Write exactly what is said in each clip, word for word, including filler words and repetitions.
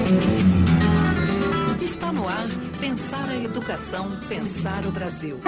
Está no ar, pensar a educação, pensar o Brasil.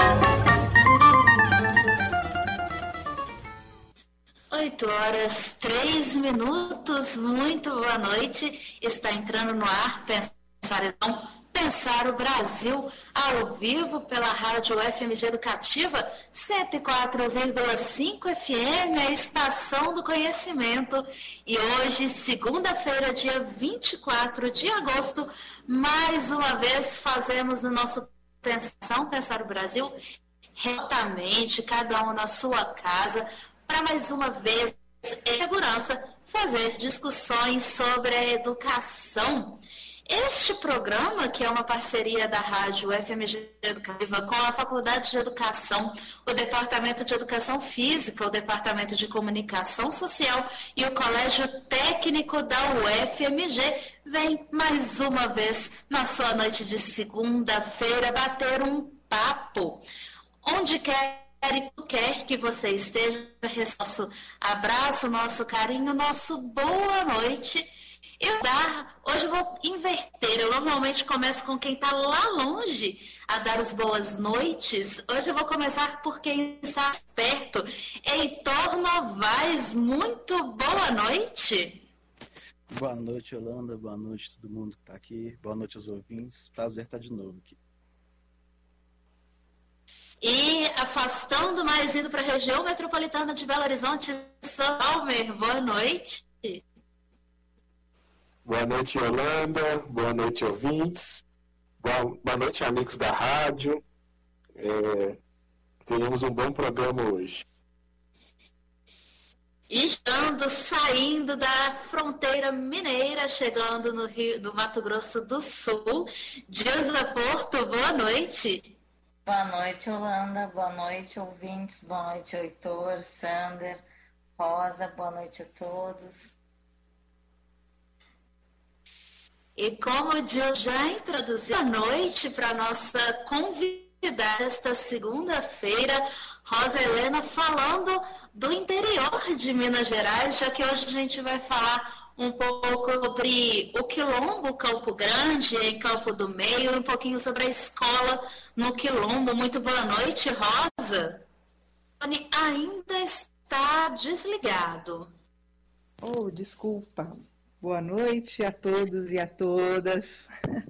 Oito horas, três minutos, muito boa noite. Está entrando no ar, pensar então, pensar o Brasil, ao vivo pela Rádio F M G Educativa, cento e quatro vírgula cinco F M, a Estação do Conhecimento. E hoje, segunda-feira, dia vinte e quatro de agosto, mais uma vez fazemos o nosso Pensão, Pensar o Brasil, retamente, cada um na sua casa, para mais uma vez, em segurança, fazer discussões sobre a educação. Este programa, que é uma parceria da Rádio F M G Educativa com a Faculdade de Educação, o Departamento de Educação Física, o Departamento de Comunicação Social e o Colégio Técnico da U F M G, vem mais uma vez na sua noite de segunda-feira bater um papo. Onde quer e quer que você esteja, nosso abraço, nosso carinho, nosso boa noite. Eu dar, hoje eu vou inverter, eu normalmente começo com quem está lá longe a dar as boas noites. Hoje eu vou começar por quem está perto. Heitor Novaes, muito boa noite. Boa noite, Yolanda, boa noite todo mundo que está aqui, boa noite aos ouvintes, prazer estar de novo aqui. E afastando mais indo para a região metropolitana de Belo Horizonte, Salmer, boa noite. Boa noite, Yolanda, boa noite, ouvintes, boa, boa noite, amigos da rádio, é, tenhamos um bom programa hoje. E estando saindo da fronteira mineira, chegando no Rio, no Mato Grosso do Sul, Dilza Porto, boa noite. Boa noite, Yolanda. Boa noite, ouvintes. Boa noite, Heitor, Sander, Rosa. Boa noite a todos. E como o Dil já introduziu, boa noite para a nossa convidada esta segunda-feira, Rosa Helena, falando do interior de Minas Gerais, já que hoje a gente vai falar um pouco sobre o Quilombo Campo Grande, em Campo do Meio, um pouquinho sobre a escola no Quilombo. Muito boa noite, Rosa. Tony ainda está desligado. Oh, desculpa. Boa noite a todos e a todas.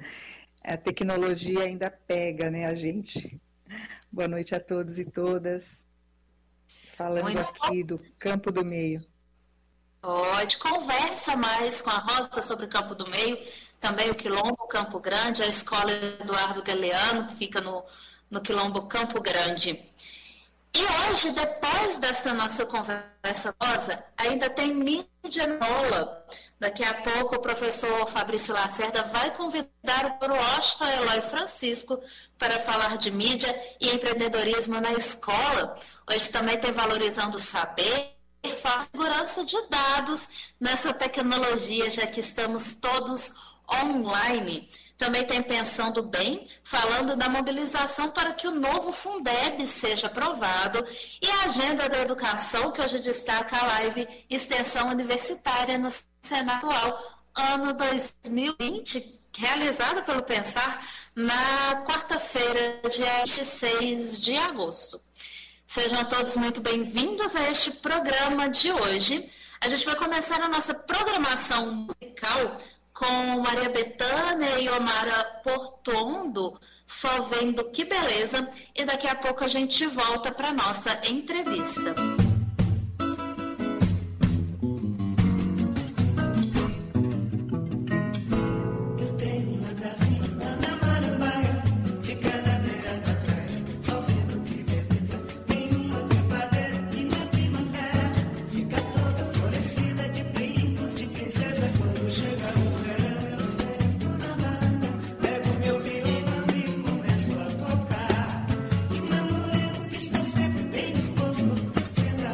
A tecnologia ainda pega, né, a gente. Boa noite a todos e todas. Falando Muito aqui bom. do Campo do Meio. Pode, conversa mais com a Rosa sobre o Campo do Meio, também o Quilombo Campo Grande, a escola Eduardo Galeano, que fica no, no Quilombo Campo Grande. E hoje, depois dessa nossa conversa, Rosa, ainda tem mídia no aula. Daqui a pouco o professor Fabrício Lacerda vai convidar o professor Washington Eloy Francisco para falar de mídia e empreendedorismo na escola. Hoje também tem Valorizando o Saber, faz segurança de dados nessa tecnologia, já que estamos todos online. Também tem Pensando Bem, falando da mobilização para que o novo Fundeb seja aprovado, e a Agenda da Educação, que hoje destaca a live Extensão Universitária no Senado atual, ano dois mil e vinte, realizada pelo Pensar na quarta-feira, dia vinte e seis de agosto. Sejam todos muito bem-vindos a este programa de hoje. A gente vai começar a nossa programação musical com Maria Bethânia e Omara Portondo, Só Vendo Que Beleza, e daqui a pouco a gente volta para a nossa entrevista. Está sempre bem disposto, sendo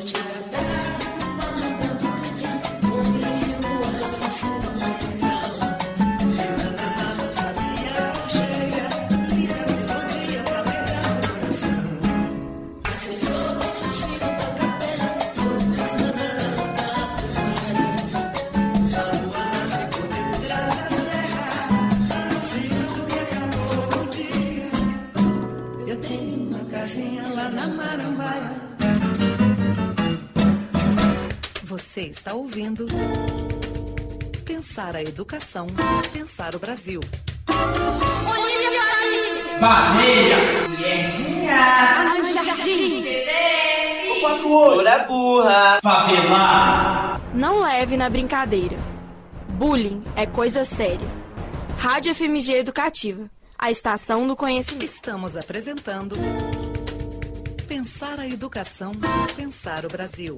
Você está ouvindo Pensar a Educação, Pensar o Brasil. Baleia! Mulherzinha! Jardim! O quatro olhos! Burra! Favelado! Não leve na brincadeira. Bullying é coisa séria. Rádio F M G Educativa, a estação do conhecimento. Estamos apresentando Pensar a Educação, Pensar o Brasil.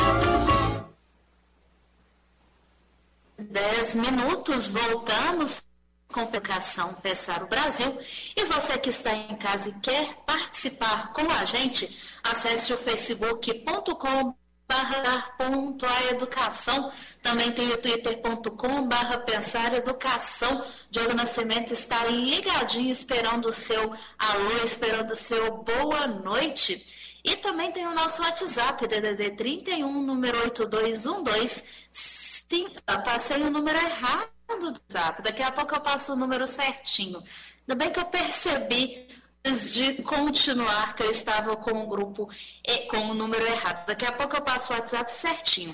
Dez minutos, voltamos com Educação Pensar o Brasil. E você que está em casa e quer participar com a gente, acesse o facebook ponto com barra educação. Também tem o twitter ponto com barra pensar educação. Diogo Nascimento está ligadinho, esperando o seu alô, esperando o seu boa noite. E também tem o nosso WhatsApp, D D D trinta e um, número oito dois um dois. Sim, eu passei o número errado do WhatsApp. Daqui a pouco eu passo o número certinho. Ainda bem que eu percebi, antes de continuar, que eu estava com o grupo e com o número errado. Daqui a pouco eu passo o WhatsApp certinho.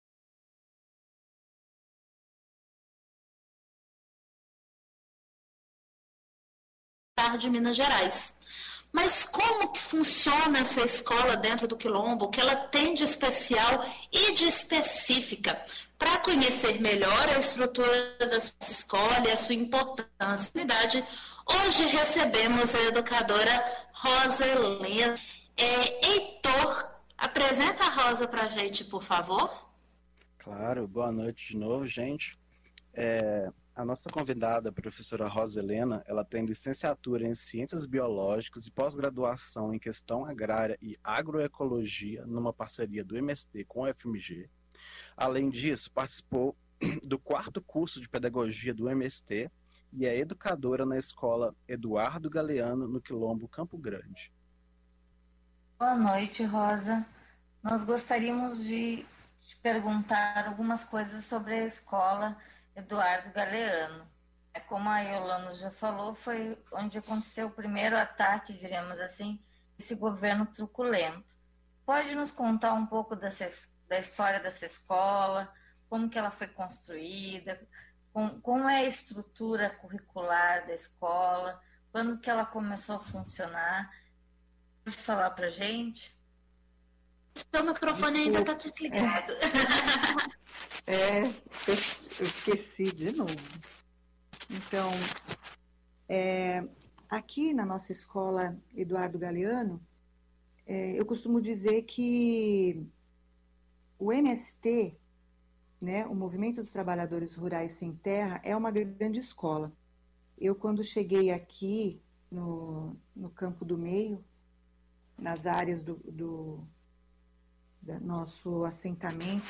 De Minas Gerais. Mas como que funciona essa escola dentro do Quilombo? O que ela tem de especial e de específica? Para conhecer melhor a estrutura da sua escola e a sua importância, hoje recebemos a educadora Rosa Helena. É, Heitor, apresenta a Rosa para a gente, por favor. Claro, boa noite de novo, gente. É... A nossa convidada, a professora Rosa Helena, ela tem licenciatura em Ciências Biológicas e pós-graduação em Questão Agrária e Agroecologia, numa parceria do M S T com o F M G. Além disso, participou do quarto curso de Pedagogia do M S T e é educadora na Escola Eduardo Galeano, no Quilombo Campo Grande. Boa noite, Rosa. Nós gostaríamos de te perguntar algumas coisas sobre a escola Eduardo Galeano. Como a Yolanda já falou, foi onde aconteceu o primeiro ataque, diríamos assim, desse governo truculento. Pode nos contar um pouco dessa, da história dessa escola, como que ela foi construída, com, como é a estrutura curricular da escola, quando que ela começou a funcionar? Pode falar para a gente? Seu microfone ainda está desligado. É, eu esqueci de novo. Então, é, aqui na nossa escola Eduardo Galeano, é, eu costumo dizer que o M S T, né, o Movimento dos Trabalhadores Rurais Sem Terra, é uma grande escola. Eu, quando cheguei aqui no, no Campo do Meio, nas áreas do, do, do nosso assentamento,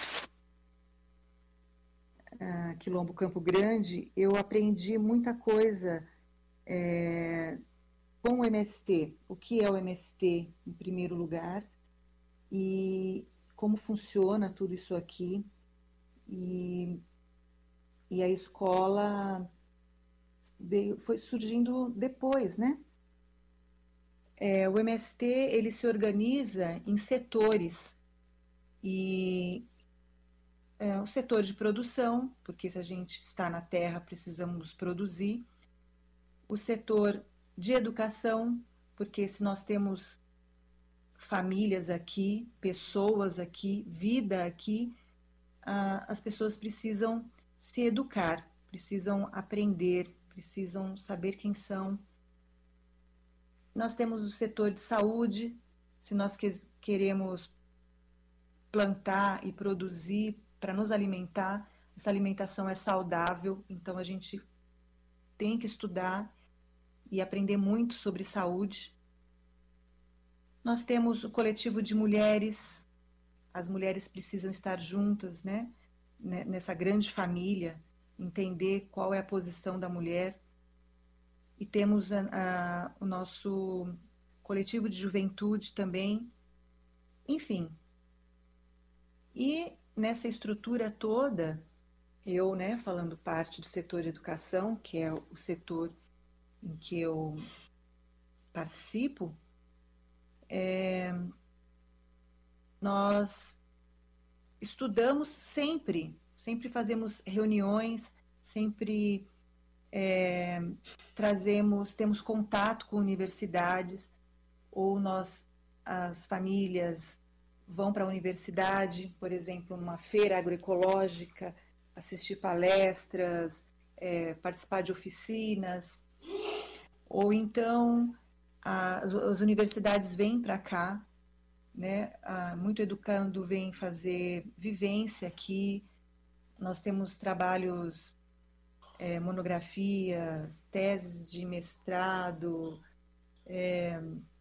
Uh, Quilombo Campo Grande, eu aprendi muita coisa é, com o M S T. O que é o M S T, em primeiro lugar, e como funciona tudo isso aqui. E, e a escola veio, foi surgindo depois, né? É, o M S T, ele se organiza em setores, e É, o setor de produção, porque se a gente está na terra, precisamos produzir. O setor de educação, porque se nós temos famílias aqui, pessoas aqui, vida aqui, ah, as pessoas precisam se educar, precisam aprender, precisam saber quem são. Nós temos o setor de saúde, se nós que, queremos plantar e produzir para nos alimentar, essa alimentação é saudável, então a gente tem que estudar e aprender muito sobre saúde. Nós temos o coletivo de mulheres, as mulheres precisam estar juntas, né? Nessa grande família, entender qual é a posição da mulher. E temos a, a, o nosso coletivo de juventude também. Enfim. E nessa estrutura toda, eu, né, falando parte do setor de educação, que é o setor em que eu participo, é, nós estudamos sempre, sempre fazemos reuniões, sempre é, trazemos, temos contato com universidades, ou nós, as famílias, vão para a universidade, por exemplo, numa feira agroecológica, assistir palestras, é, participar de oficinas, ou então a, as universidades vêm para cá, né? Ah, muito educando vem fazer vivência aqui. Nós temos trabalhos, é, monografias, teses de mestrado, é,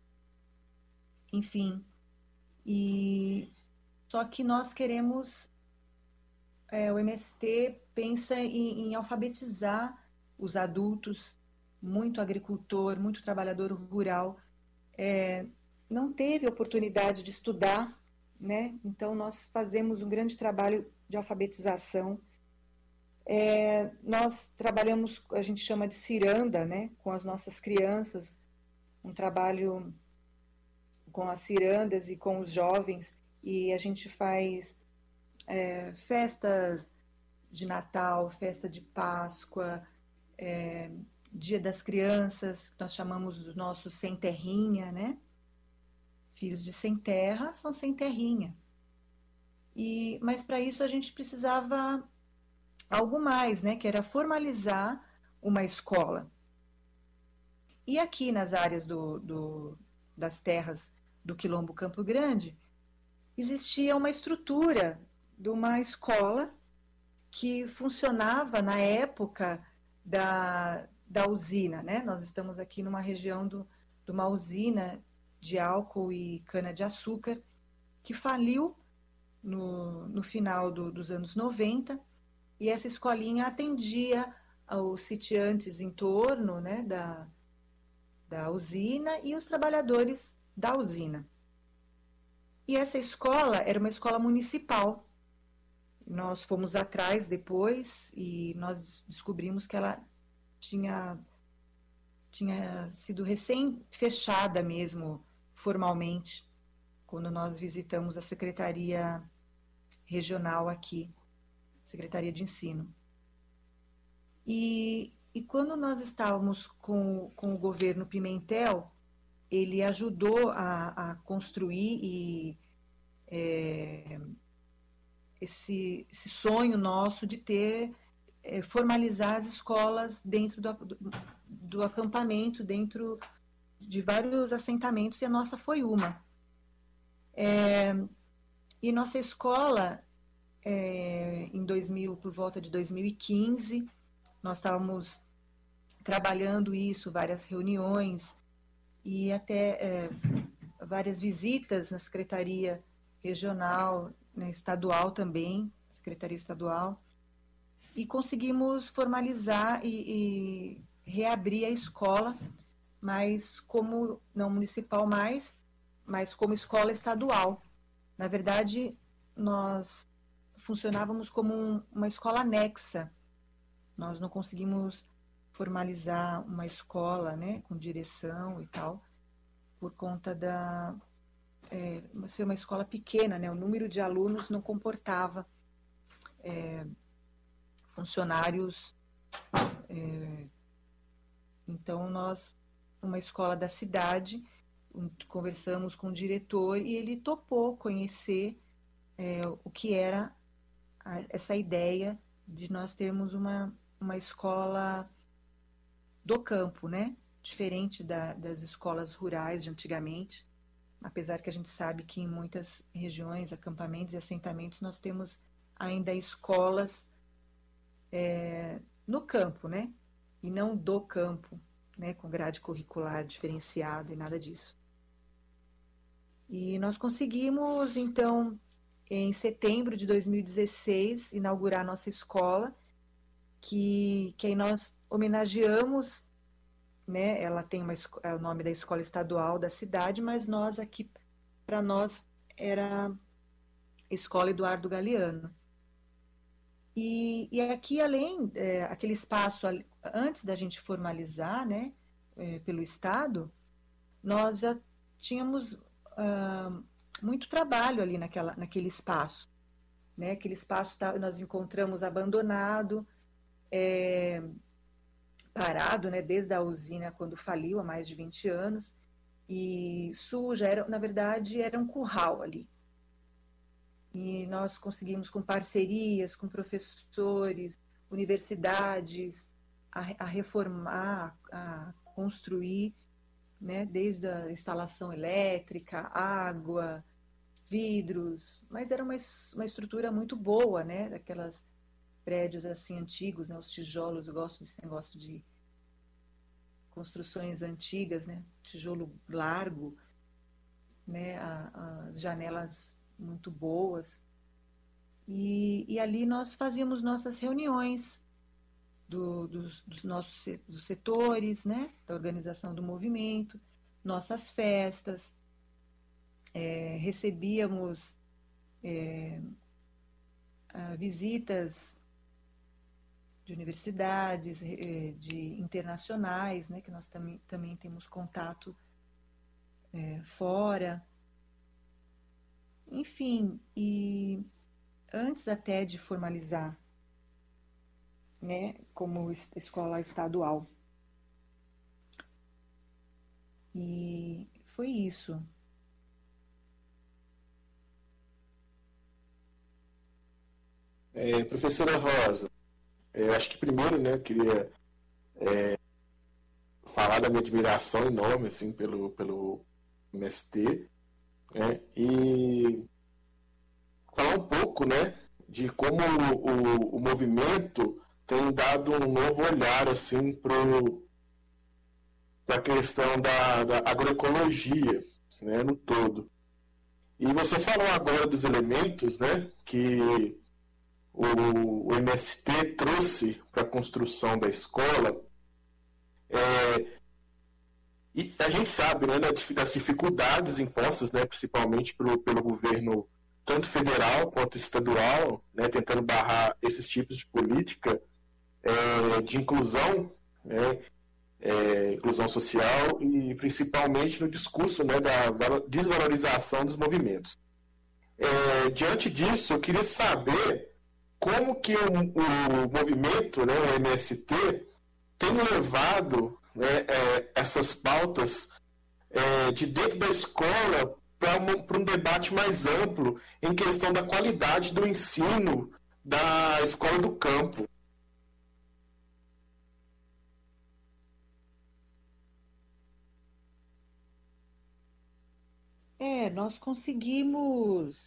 enfim. E só que nós queremos, é, o M S T pensa em, em alfabetizar os adultos, muito agricultor, muito trabalhador rural, é, não teve oportunidade de estudar, né? Então nós fazemos um grande trabalho de alfabetização. É, nós trabalhamos, a gente chama de ciranda, né? Com as nossas crianças, um trabalho com as cirandas e com os jovens, e a gente faz é, festa de Natal, festa de Páscoa, é, Dia das Crianças, que nós chamamos dos nossos sem terrinha, né? Filhos de sem terra são sem terrinha. E, mas para isso a gente precisava algo mais, né? Que era formalizar uma escola. E aqui nas áreas do, do, das terras do Quilombo Campo Grande, existia uma estrutura de uma escola que funcionava na época da, da usina, né? Nós estamos aqui numa região do, de uma usina de álcool e cana-de-açúcar, que faliu no, no final do, dos anos noventa, e essa escolinha atendia aos sitiantes em torno, né, da, da usina e os trabalhadores da usina. E essa escola era uma escola municipal. Nós fomos atrás depois e nós descobrimos que ela tinha, tinha sido recém-fechada mesmo, formalmente, quando nós visitamos a Secretaria Regional aqui, Secretaria de Ensino. E, e quando nós estávamos com, com o governo Pimentel, ele ajudou a, a construir e, é, esse, esse sonho nosso de ter, é, formalizar as escolas dentro do, do, do acampamento, dentro de vários assentamentos, e a nossa foi uma. É, e nossa escola, é, em dois mil, por volta de dois mil e quinze, nós estávamos trabalhando isso, várias reuniões e até é, várias visitas na Secretaria Regional, né, estadual também, Secretaria Estadual, e conseguimos formalizar e, e reabrir a escola, mas como, não municipal mais, mas como escola estadual. Na verdade, nós funcionávamos como um, uma escola anexa. Nós não conseguimos formalizar uma escola, né, com direção e tal, por conta da é, ser uma escola pequena, né, o número de alunos não comportava é, funcionários. É, então, nós, uma escola da cidade, um, conversamos com o diretor e ele topou conhecer é, o que era a, essa ideia de nós termos uma, uma escola do campo, né? Diferente da, das escolas rurais de antigamente, apesar que a gente sabe que em muitas regiões, acampamentos e assentamentos, nós temos ainda escolas é, no campo, né? E não do campo, né? Com grade curricular diferenciada e nada disso. E nós conseguimos, então, em setembro de dois mil e dezesseis, inaugurar a nossa escola, que, que aí nós homenageamos, né? Ela tem uma, é o nome da escola estadual da cidade, mas nós aqui, para nós, era a Escola Eduardo Galeano. E, e aqui, além, é, aquele espaço, antes da gente formalizar, né, é, pelo Estado, nós já tínhamos ah, muito trabalho ali naquela, naquele espaço. Né? Aquele espaço tá, nós encontramos abandonado, é, parado, né, desde a usina quando faliu, há mais de vinte anos, e suja, era, na verdade era um curral ali. E nós conseguimos, com parcerias, com professores, universidades, a, a reformar, a construir, né, desde a instalação elétrica, água, vidros, mas era uma, uma estrutura muito boa, né, daquelas prédios assim antigos, né, os tijolos, eu gosto desse negócio de construções antigas, né, tijolo largo, né, a, as janelas muito boas, e, e ali nós fazíamos nossas reuniões do, dos, dos nossos dos setores, né, da organização do movimento, nossas festas, é, recebíamos é, visitas de universidades, de internacionais, né, que nós também, também temos contato é, fora. Enfim, e antes até de formalizar, né, como escola estadual. E foi isso. É, professora Rosa, eu acho que primeiro, né, eu queria é, falar da minha admiração enorme, assim, pelo, pelo M S T, né, e falar um pouco, né, de como o, o, o movimento tem dado um novo olhar, assim, para a questão da, da agroecologia, né, no todo. E você falou agora dos elementos, né, que o, o M S T trouxe para a construção da escola, é, e a gente sabe, né, das dificuldades impostas, né, principalmente pelo, pelo governo tanto federal quanto estadual, né, tentando barrar esses tipos de política é, de inclusão, né, é, inclusão social e principalmente no discurso, né, da desvalorização dos movimentos. É, diante disso, eu queria saber como que o, o movimento, né, o M S T, tem levado, né, é, essas pautas é, de dentro da escola para um, um debate mais amplo em questão da qualidade do ensino da escola do campo. É, nós conseguimos...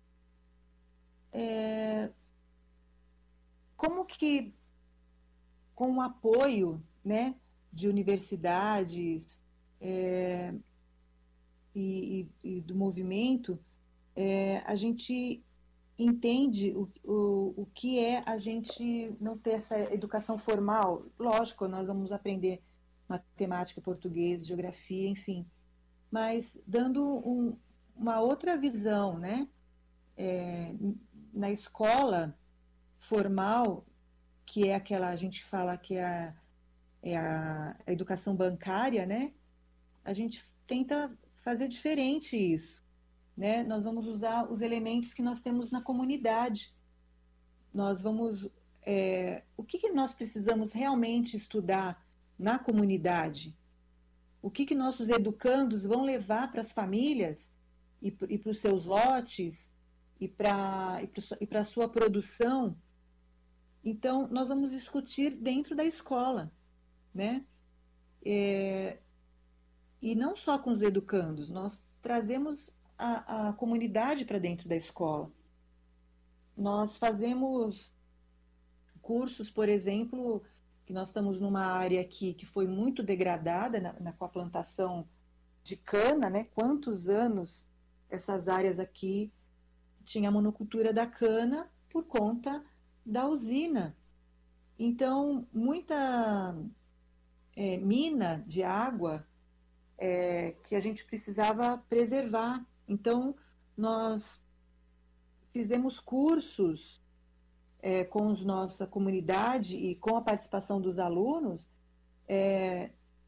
É, como que, com o apoio, né, de universidades é, e, e, e do movimento, é, a gente entende o, o, o que é a gente não ter essa educação formal. Lógico, nós vamos aprender matemática, português, geografia, enfim, mas dando um, uma outra visão, né? É, na escola formal, que é aquela, a gente fala que é a, é a, a educação bancária, né? A gente tenta fazer diferente isso, né? Nós vamos usar os elementos que nós temos na comunidade. Nós vamos... É, o que, que nós precisamos realmente estudar na comunidade? O que, que nossos educandos vão levar para as famílias e, e para os seus lotes e para e para a sua produção? Então, nós vamos discutir dentro da escola, né? É, e não só com os educandos, nós trazemos a, a comunidade para dentro da escola. Nós fazemos cursos, por exemplo, que nós estamos numa área aqui que foi muito degradada na, na, com a plantação de cana, né? Quantos anos essas áreas aqui tinha a monocultura da cana por conta da usina. Então, muita é, mina de água é, que a gente precisava preservar. Então, nós fizemos cursos é, com a nossa comunidade e com a participação dos alunos é,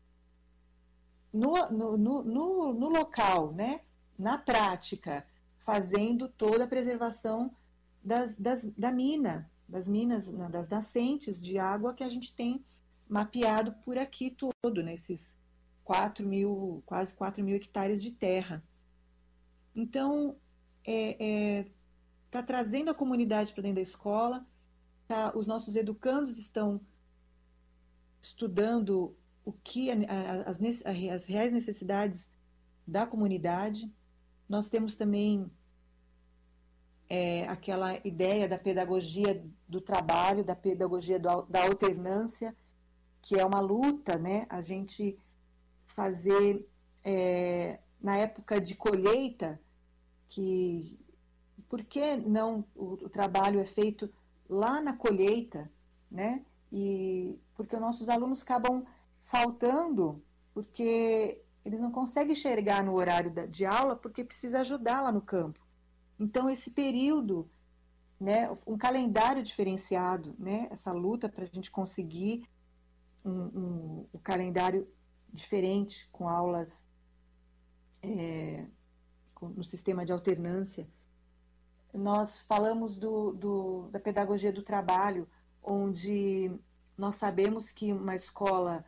no, no, no, no, no local, né? Na prática, fazendo toda a preservação das, das, da mina, das minas, das nascentes de água que a gente tem mapeado por aqui todo, nesses quatro mil, quase quatro mil hectares de terra. Então, é, é, tá trazendo a comunidade para dentro da escola, tá, os nossos educandos estão estudando o que as, as reais necessidades da comunidade. Nós temos também é, aquela ideia da pedagogia do trabalho, da pedagogia do, da alternância, que é uma luta, né? A gente fazer, é, na época de colheita, que por que não o, o trabalho é feito lá na colheita, né? E porque os nossos alunos acabam faltando, porque eles não conseguem enxergar no horário de aula, porque precisa ajudar lá no campo. Então, esse período, né, um calendário diferenciado, né, essa luta para a gente conseguir um, um, um calendário diferente, com aulas é, com, no sistema de alternância. Nós falamos do, do, da pedagogia do trabalho, onde nós sabemos que uma escola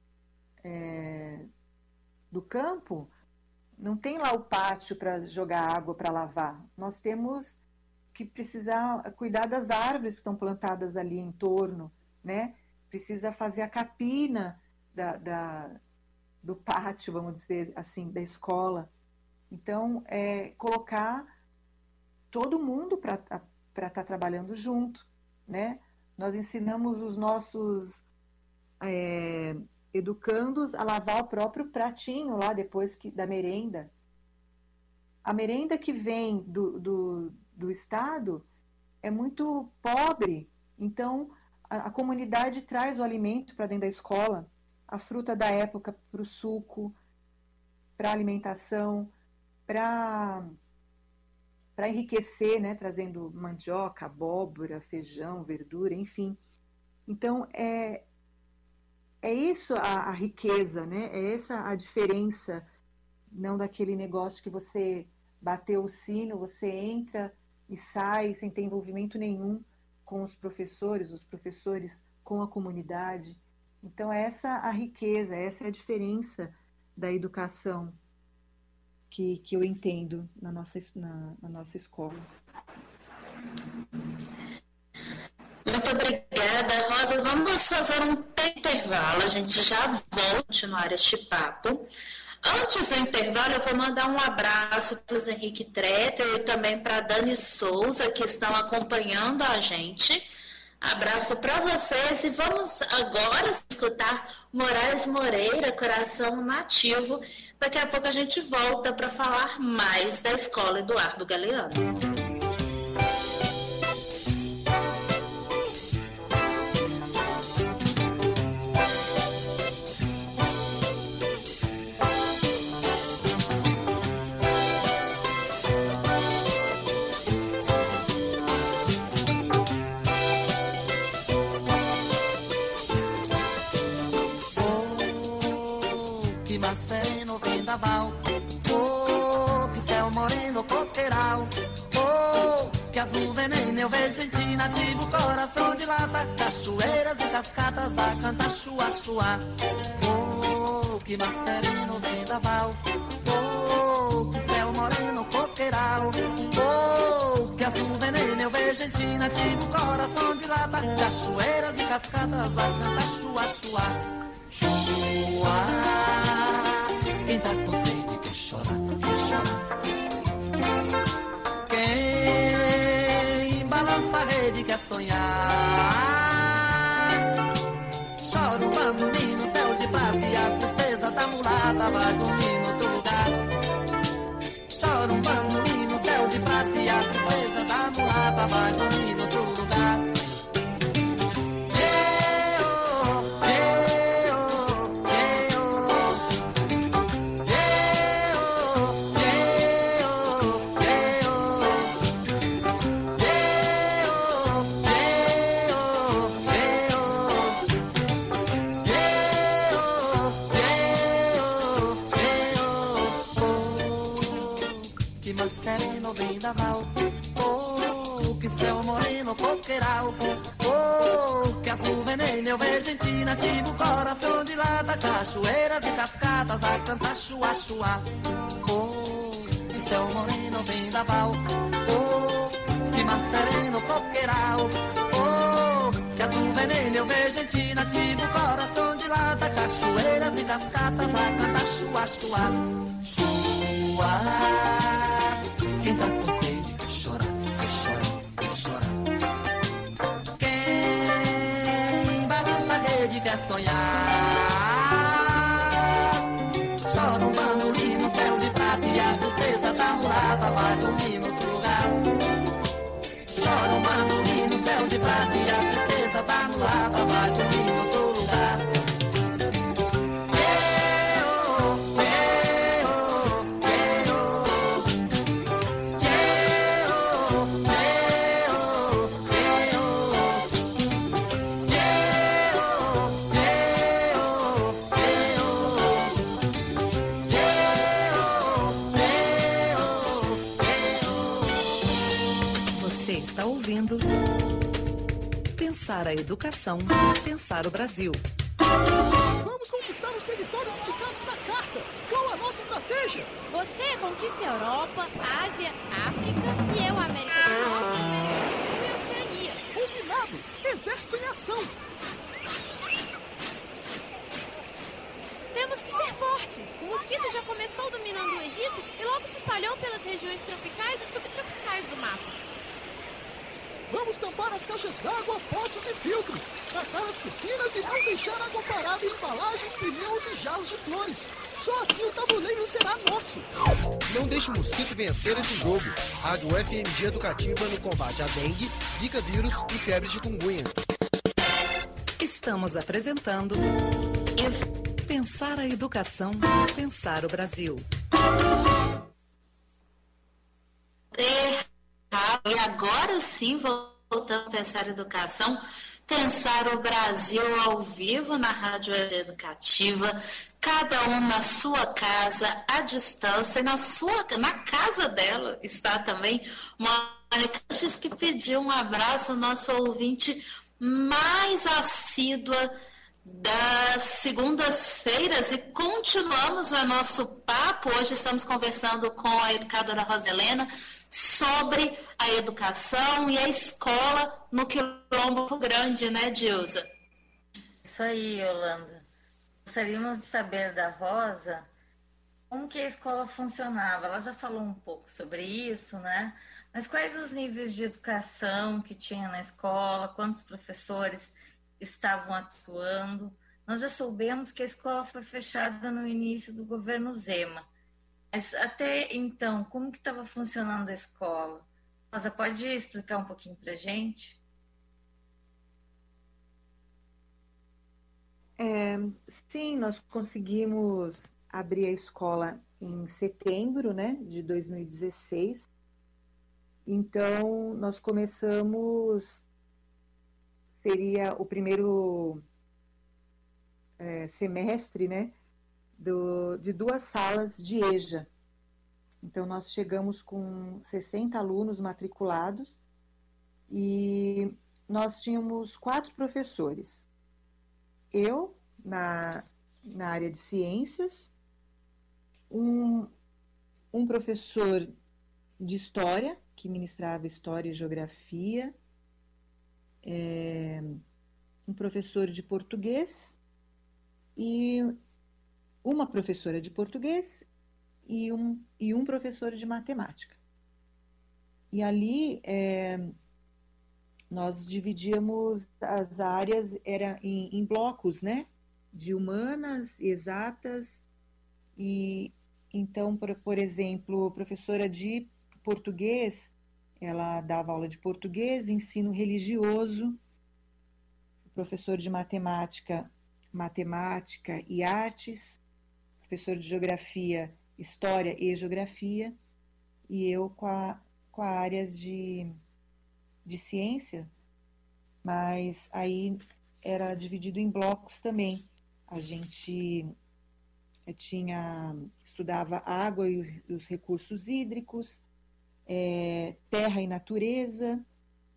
é, do campo não tem lá o pátio para jogar água, para lavar. Nós temos que precisar cuidar das árvores que estão plantadas ali em torno, né? Precisa fazer a capina da, da, do pátio, vamos dizer assim, da escola. Então, é colocar todo mundo para para estar trabalhando junto, né? Nós ensinamos os nossos é, educandos a lavar o próprio pratinho lá depois que, da merenda. A merenda que vem do, do, do Estado é muito pobre, então a, a comunidade traz o alimento para dentro da escola, a fruta da época para o suco, para a alimentação, para para enriquecer, né, trazendo mandioca, abóbora, feijão, verdura, enfim. Então, é, é isso a, a riqueza, né? É essa a diferença, não daquele negócio que você bateu o sino, você entra e sai sem ter envolvimento nenhum com os professores, os professores com a comunidade. Então, essa a riqueza, essa é a diferença da educação que, que eu entendo na nossa, na, na nossa escola. Muito obrigada, Rosa. Vamos fazer um intervalo, a gente já volta a continuar este papo. Antes do intervalo, eu vou mandar um abraço para o Henrique Tretter e também para a Dani Souza, que estão acompanhando a gente. Abraço para vocês e vamos agora escutar Moraes Moreira, Coração Nativo. Daqui a pouco a gente volta para falar mais da Escola Eduardo Galeano. Sereno vendaval, oh, que céu moreno coqueiral, oh, que azul veneno eu vejo em ti nativo, coração de lata, cachoeiras e cascatas a cantar chua chua, oh, que mar sereno vendaval, oh, que céu moreno coqueiral, oh, que azul veneno eu vejo em ti nativo, coração de lata, cachoeiras e cascatas a cantar chua chua, chua. Quem tá com sede quer chorar, quer chorar. Quem balança a rede quer sonhar. Chora um bandolim no céu de prata e a tristeza da mulata vai dormir no outro lugar. Chora um bandolim no céu de prata e a tristeza céu moreno, coqueiral. Oh, que azul veneno, eu vejo em ti nativo, coração de lata, cachoeiras e cascatas a cantar chua, chua. Oh, que céu moreno, vendaval. Oh, que mar sereno, coqueiral. Oh, que azul veneno, eu vejo em ti nativo, coração de lata, cachoeiras e cascatas a cantar chua, chua. Chua, quem tá com sede quer chorar, quer chorar, quer chorar. Quem balança a rede quer sonhar. Chora um bandolim no céu de prata e a princesa da murata vai dormir no outro lugar. Chora um bandolim no céu de prata e a princesa da murata vai dormir no outro lugar. Está ouvindo Pensar a Educação, Pensar o Brasil. Vamos conquistar os seguidores indicados na carta. Qual a nossa estratégia? Você conquista a Europa, Ásia, África e eu a América do Norte, América do Sul e Oceania. Combinado! Exército em ação! Temos que ser fortes. O mosquito já começou dominando o Egito e logo se espalhou pelas regiões tropicais e subtropicais do mapa. Vamos tampar as caixas d'água, poços e filtros, tratar as piscinas e não deixar água parada em embalagens, pneus e jarros de flores. Só assim o tabuleiro será nosso. Não deixe o mosquito vencer esse jogo. Rádio F M G Educativa no combate à dengue, zika vírus e febre de chikungunya. Estamos apresentando Pensar a Educação, Pensar o Brasil. E agora sim, voltando a pensar educação, pensar o Brasil ao vivo na Rádio Educativa, cada um na sua casa, à distância, e na, sua, na casa dela está também Mônica Sanches, que pediu um abraço ao nosso ouvinte mais assídua das segundas-feiras, e continuamos o nosso papo. Hoje estamos conversando com a educadora Roselena sobre a educação e a escola no Quilombo Grande, né, Dilza? Isso aí, Yolanda. Gostaríamos de saber da Rosa como que a escola funcionava. Ela já falou um pouco sobre isso, né? Mas quais os níveis de educação que tinha na escola, quantos professores estavam atuando? Nós já soubemos que a escola foi fechada no início do governo Zema. Mas até então, como que estava funcionando a escola? Rosa, pode explicar um pouquinho para a gente? É, sim, nós conseguimos abrir a escola em setembro, né, de dois mil e dezesseis. Então, nós começamos, seria o primeiro é, semestre, né, Do, de duas salas de E J A. Então, nós chegamos com sessenta alunos matriculados e nós tínhamos quatro professores. Eu, na, na área de ciências, um, um professor de história, que ministrava história e geografia, é, um professor de português e uma professora de português e um, e um professor de matemática. E ali é, nós dividíamos as áreas era em, em blocos, né? De humanas, exatas, e então, por, por exemplo, professora de português, ela dava aula de português, ensino religioso, professor de matemática, matemática e artes, professor de geografia, história e geografia, e eu com a, com a área de, de ciência, mas aí era dividido em blocos também. A gente tinha, estudava água e os recursos hídricos, é, terra e natureza,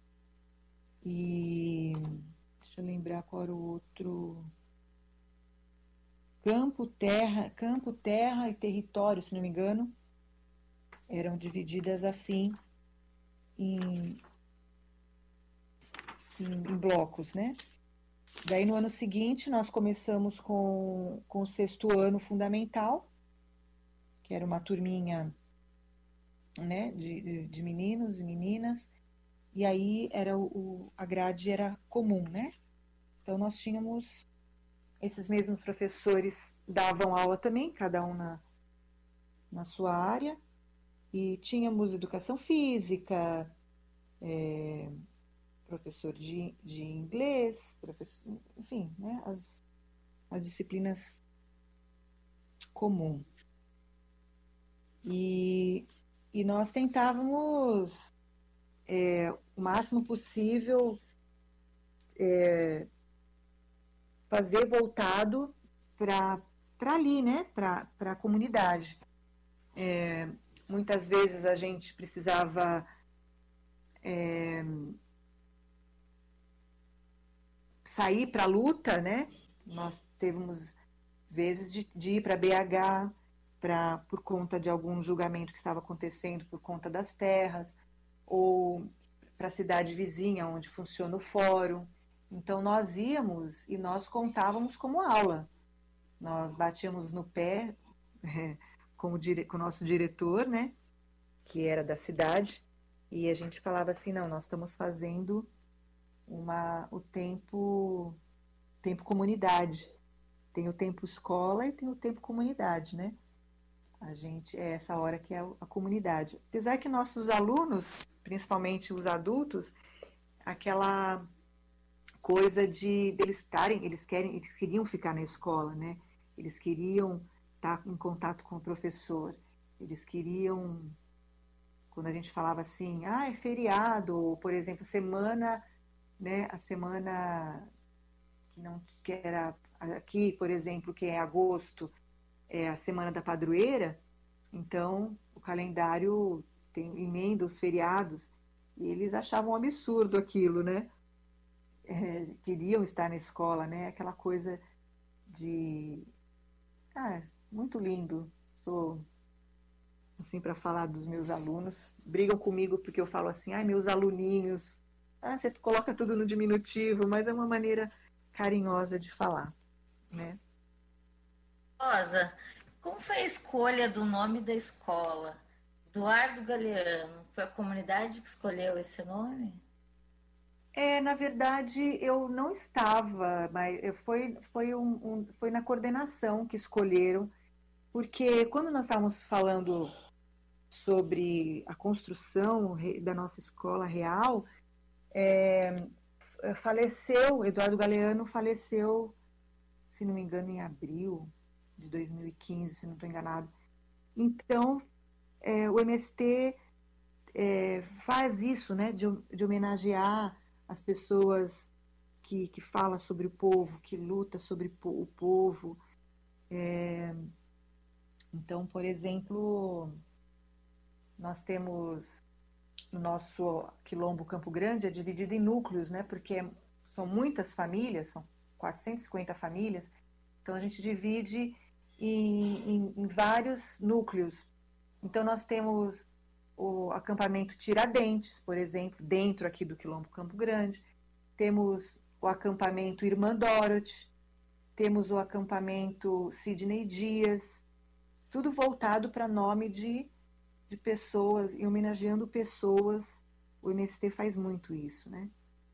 E deixa eu lembrar qual era o outro. Campo, terra, campo, terra e território, se não me engano, eram divididas assim em, em, em blocos, né? Daí no ano seguinte nós começamos com, com o sexto ano fundamental, que era uma turminha, né, de, de meninos e meninas, e aí era o, a grade era comum, né? Então nós tínhamos, esses mesmos professores davam aula também, cada um na, na sua área, e tínhamos educação física, é, professor de, de inglês, professor, enfim, né, as, as disciplinas comuns. E, e nós tentávamos, é, o máximo possível, é, fazer voltado para ali, né, para a comunidade. É, muitas vezes a gente precisava é, sair para a luta, né? Nós tivemos vezes de, de ir para B H pra, por conta de algum julgamento que estava acontecendo por conta das terras, ou para a cidade vizinha onde funciona o fórum. Então nós íamos e nós contávamos como aula. Nós batíamos no pé é, com, o dire... com o nosso diretor, né, que era da cidade, e a gente falava assim, não, nós estamos fazendo uma... o tempo... tempo comunidade. Tem o tempo escola e tem o tempo comunidade, né? A gente, é essa hora que é a comunidade. Apesar que nossos alunos, principalmente os adultos, aquela coisa de eles estarem, eles querem, eles queriam ficar na escola, né? Eles queriam estar em contato com o professor. Eles queriam, quando a gente falava assim, ah, é feriado, ou, por exemplo, semana, né? A semana que não que era aqui, por exemplo, que é agosto, é a semana da padroeira. Então o calendário tem emenda os feriados e eles achavam um absurdo aquilo, né? É, queriam estar na escola, né? Aquela coisa de... Ah, muito lindo. Sou, assim, para falar dos meus alunos. Brigam comigo porque eu falo assim, ai, meus aluninhos. Ah, você coloca tudo no diminutivo, mas é uma maneira carinhosa de falar, né? Rosa, como foi a escolha do nome da escola? Eduardo Galeano, foi a comunidade que escolheu esse nome? É, na verdade, eu não estava, mas foi, foi, um, um, foi na coordenação que escolheram, porque quando nós estávamos falando sobre a construção da nossa escola real, é, faleceu, Eduardo Galeano faleceu, se não me engano, em abril de dois mil e quinze, se não estou enganado. Então, é, o M S T é, faz isso, né, de, de homenagear as pessoas que, que falam sobre o povo, que luta sobre o povo. É, então, por exemplo, nós temos o nosso quilombo Campo Grande é dividido em núcleos, né, porque são muitas famílias, são quatrocentas e cinquenta famílias, então a gente divide em, em, em vários núcleos. Então nós temos o acampamento Tiradentes, por exemplo, dentro aqui do quilombo Campo Grande, temos o acampamento Irmã Dorothy, temos o acampamento Sidney Dias, tudo voltado para nome de, de pessoas e homenageando pessoas. O M S T faz muito isso, né?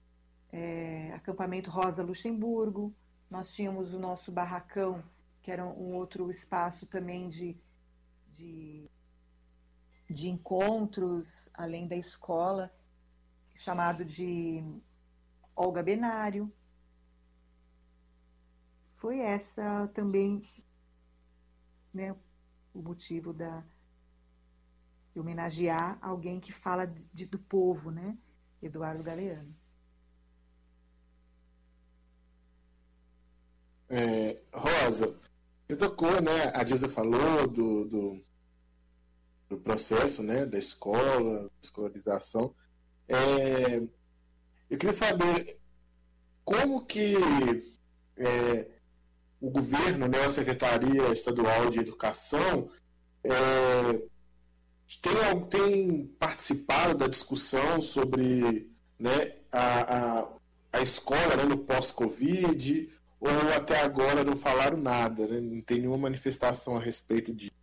É, acampamento Rosa Luxemburgo, nós tínhamos o nosso barracão, que era um outro espaço também de, de, de encontros, além da escola, chamado de Olga Benário. Foi essa também, né, o motivo da, de homenagear alguém que fala de, do povo, né? Eduardo Galeano. É, Rosa, você tocou, né? A Dilsa falou do, do, do processo, né? Da escola, da escolarização. É, Eu queria saber como que é, o governo, né, a Secretaria Estadual de Educação, é, tem, tem participado da discussão sobre, né, a, a, a escola, né, no pós-Covid, ou até agora não falaram nada, né? Não tem nenhuma manifestação a respeito disso.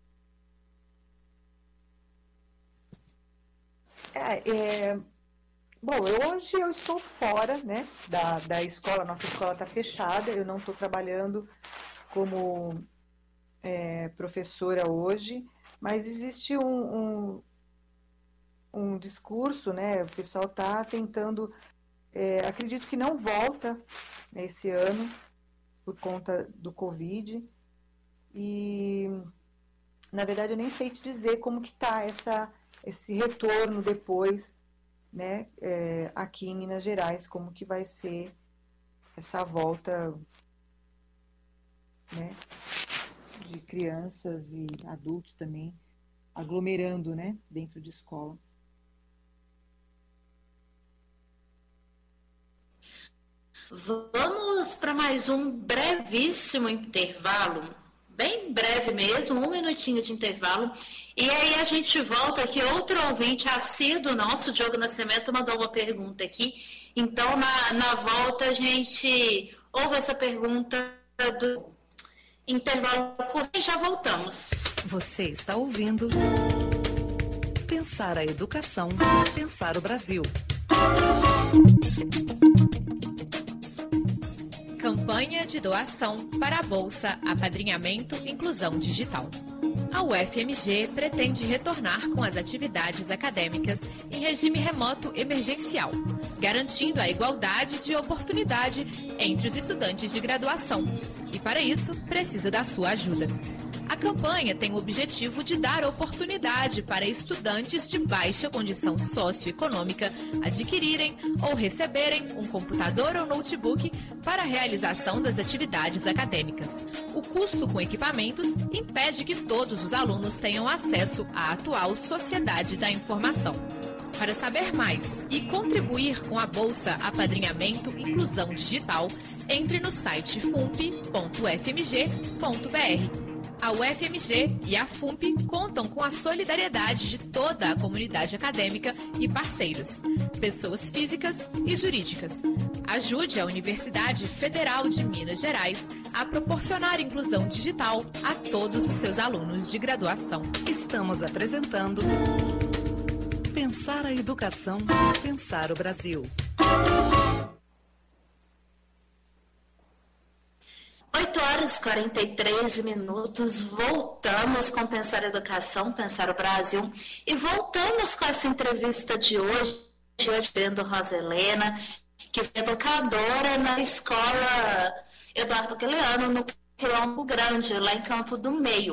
É, é, bom, eu, hoje eu estou fora, né, da, da escola, nossa escola está fechada, eu não estou trabalhando como é, professora hoje, mas existe um, um, um discurso, né, o pessoal está tentando, é, acredito que não volta esse ano, por conta do Covid, e na verdade eu nem sei te dizer como que está essa, esse retorno depois, né, é, aqui em Minas Gerais, como que vai ser essa volta, né, de crianças e adultos também aglomerando, né, dentro de escola. Vamos para mais um brevíssimo intervalo, bem breve mesmo, um minutinho de intervalo, e aí a gente volta aqui. Outro ouvinte assíduo nosso, Diogo Nascimento, mandou uma pergunta aqui, então na, na volta a gente ouve essa pergunta do intervalo curto e já voltamos. Você está ouvindo Pensar a Educação, Pensar o Brasil. Campanha de doação para a Bolsa Apadrinhamento Inclusão Digital. A U F M G pretende retornar com as atividades acadêmicas em regime remoto emergencial, garantindo a igualdade de oportunidade entre os estudantes de graduação. E para isso, precisa da sua ajuda. A campanha tem o objetivo de dar oportunidade para estudantes de baixa condição socioeconômica adquirirem ou receberem um computador ou notebook para a realização das atividades acadêmicas. O custo com equipamentos impede que todos os alunos tenham acesso à atual sociedade da informação. Para saber mais e contribuir com a Bolsa Apadrinhamento Inclusão Digital, entre no site fump ponto u f m g ponto b r. A U F M G e a FUMP contam com a solidariedade de toda a comunidade acadêmica e parceiros, pessoas físicas e jurídicas. Ajude a Universidade Federal de Minas Gerais a proporcionar inclusão digital a todos os seus alunos de graduação. Estamos apresentando Pensar a Educação, Pensar o Brasil. oito horas e quarenta e três minutos, voltamos com Pensar a Educação, Pensar o Brasil, e voltamos com essa entrevista de hoje, hoje vendo Roselena, que é educadora na escola Eduardo Galeano, no Quilombo Grande, lá em Campo do Meio.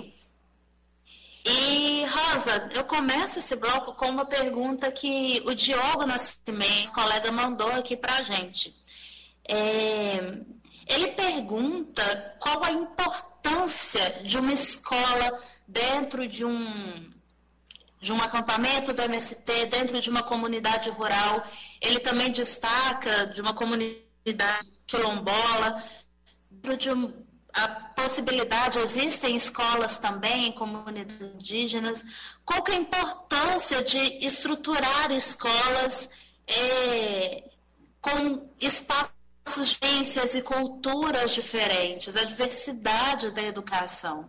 E, Rosa, eu começo esse bloco com uma pergunta que o Diogo Nascimento, colega, mandou aqui pra gente. É... Ele pergunta qual a importância de uma escola dentro de um, de um acampamento do M S T, dentro de uma comunidade rural. Ele também destaca de uma comunidade quilombola, de um, a possibilidade, existem escolas também em comunidades indígenas. Qual que é a importância de estruturar escolas é, com espaços, ciências e culturas diferentes, a diversidade da educação?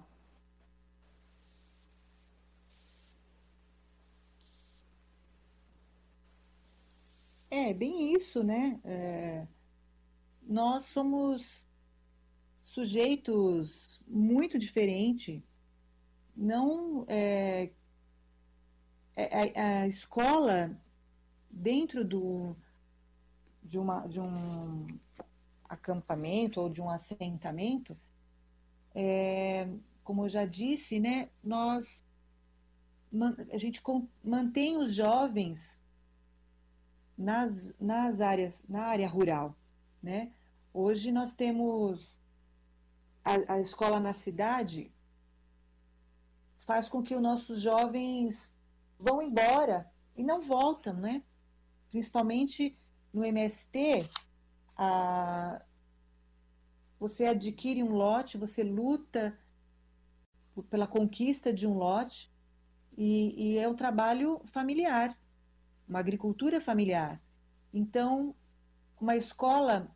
É, bem isso, né? É, nós somos sujeitos muito diferentes. Não, é, a, a escola, dentro do, de, uma, de um acampamento ou de um assentamento, é, como eu já disse, né, nós, a gente mantém os jovens nas, nas áreas, na área rural, né? Hoje nós temos a, a escola na cidade, faz com que os nossos jovens vão embora e não voltam, né? Principalmente no M S T, a, você adquire um lote, você luta pela conquista de um lote, e, e é um trabalho familiar, uma agricultura familiar. Então, uma escola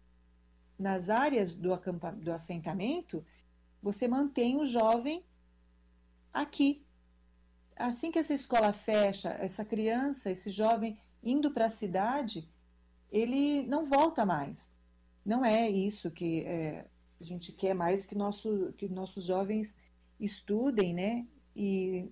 nas áreas do, acampa, do assentamento, você mantém o jovem aqui. Assim que essa escola fecha, essa criança, esse jovem indo para a cidade, ele não volta mais. Não é isso que é, a gente quer mais, que, nosso, que nossos jovens estudem, né? E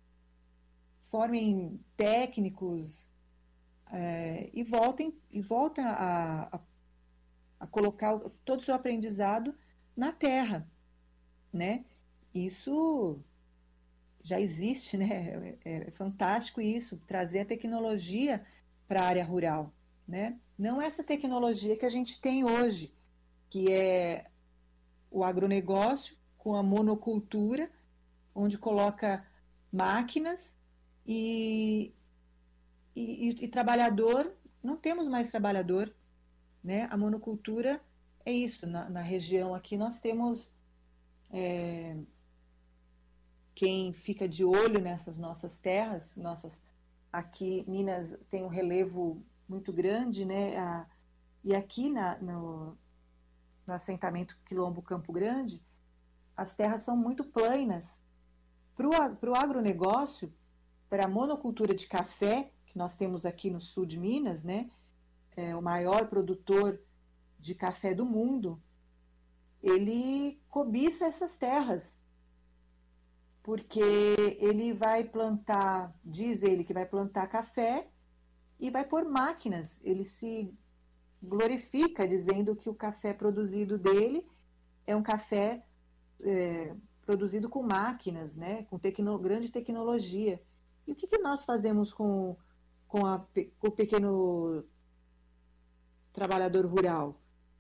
formem técnicos é, e voltem, e voltem a, a, a colocar todo o seu aprendizado na terra, né? Isso já existe, né? É, é fantástico isso, trazer a tecnologia para a área rural, né? Não essa tecnologia que a gente tem hoje, que é o agronegócio com a monocultura, onde coloca máquinas e, e, e trabalhador, não temos mais trabalhador, né? A monocultura é isso, na, na região aqui nós temos é, quem fica de olho nessas nossas terras, nossas, aqui Minas tem um relevo muito grande, né? A, e aqui na, no, no assentamento Quilombo Campo Grande, as terras são muito planas. Para o agronegócio, para a monocultura de café, que nós temos aqui no sul de Minas, né? É o maior produtor de café do mundo, ele cobiça essas terras, porque ele vai plantar, diz ele que vai plantar café e vai pôr máquinas. Ele se glorifica dizendo que o café produzido dele é um café é, produzido com máquinas, né, com tecno, grande tecnologia. E o que, que nós fazemos com, com, a, com o pequeno trabalhador rural,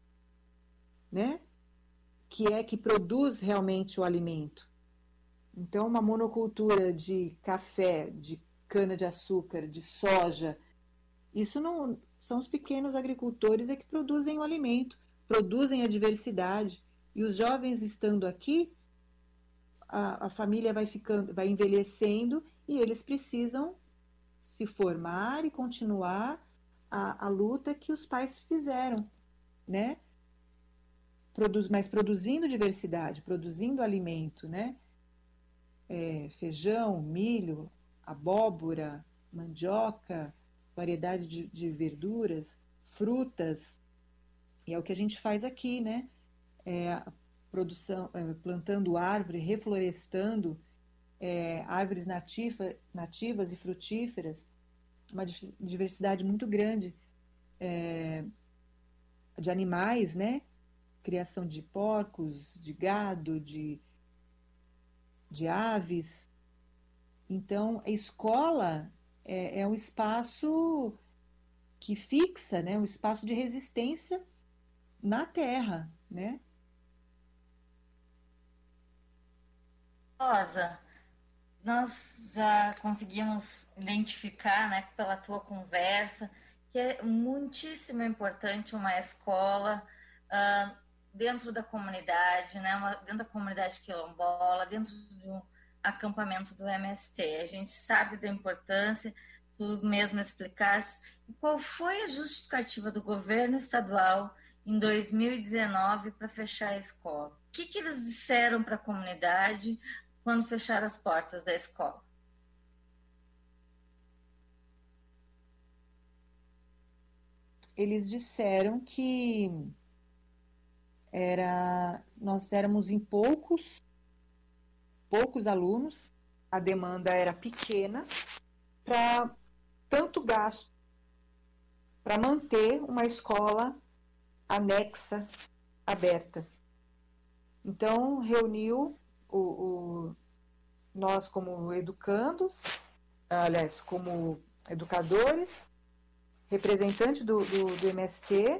né? Que é que produz realmente o alimento. Então, uma monocultura de café, de cana-de-açúcar, de soja, isso não são os pequenos agricultores é que produzem o alimento, produzem a diversidade. E os jovens estando aqui, a, a família vai ficando, vai envelhecendo e eles precisam se formar e continuar a, a luta que os pais fizeram, né? Produz, mas produzindo diversidade, produzindo alimento, né? É, feijão, milho, abóbora, mandioca, variedade de, de verduras, frutas, e é o que a gente faz aqui, né? É, a produção, é, plantando árvore, reflorestando é, árvores nativa, nativas e frutíferas, uma diversidade muito grande é, de animais, né? Criação de porcos, de gado, de, de aves. Então, a escola é, é um espaço que fixa, né? Um espaço de resistência na terra, né? Rosa, nós já conseguimos identificar, né, pela tua conversa, que é muitíssimo importante uma escola uh, dentro da comunidade, né, uma, dentro da comunidade quilombola, dentro de um acampamento do M S T. A gente sabe da importância, tu mesmo explicaste. E qual foi a justificativa do governo estadual em dois mil e dezenove para fechar a escola? O que, que eles disseram para a comunidade quando fecharam as portas da escola? Eles disseram que era, nós éramos em poucos, poucos alunos, a demanda era pequena para tanto gasto para manter uma escola anexa, aberta. Então, reuniu o, o, nós como educandos, aliás, como educadores, representante do, do, do M S T,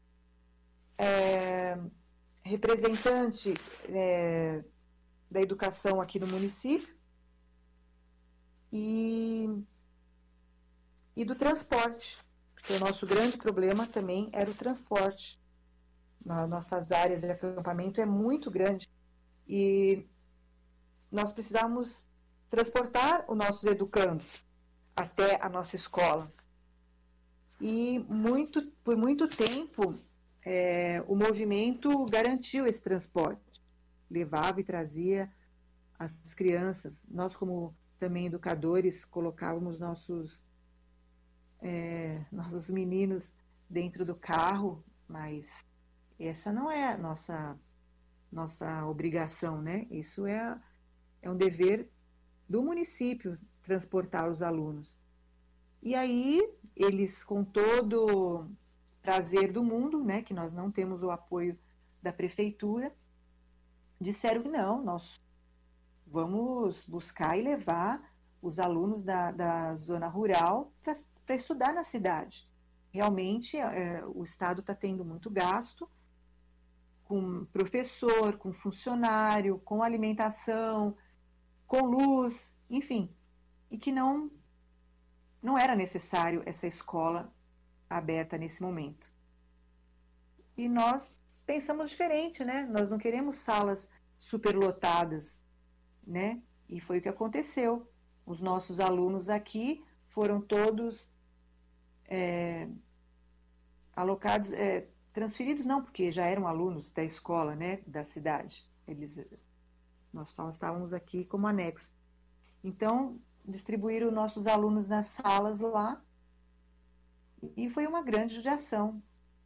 é, representante é, da educação aqui no município e, e do transporte, que o nosso grande problema também era o transporte. Nas nossas áreas de acampamento é muito grande e nós precisávamos transportar os nossos educandos até a nossa escola. E muito, por muito tempo, é, o movimento garantiu esse transporte, levava e trazia as crianças. Nós, como também educadores, colocávamos nossos, é, nossos meninos dentro do carro, mas essa não é a nossa, nossa obrigação, né? Isso é, é um dever do município, transportar os alunos. E aí, eles, com todo prazer do mundo, né, que nós não temos o apoio da prefeitura, disseram que não, nós vamos buscar e levar os alunos da, da zona rural para estudar na cidade. Realmente, é, o Estado está tendo muito gasto com professor, com funcionário, com alimentação, com luz, enfim, e que não, não era necessário essa escola aberta nesse momento. E nós pensamos diferente, né? Nós não queremos salas superlotadas, né? E foi o que aconteceu. Os nossos alunos aqui foram todos é, alocados, é, transferidos não, porque já eram alunos da escola, né? Da cidade. Eles, nós só estávamos aqui como anexo. Então, distribuíram nossos alunos nas salas lá, e foi uma grande judiação.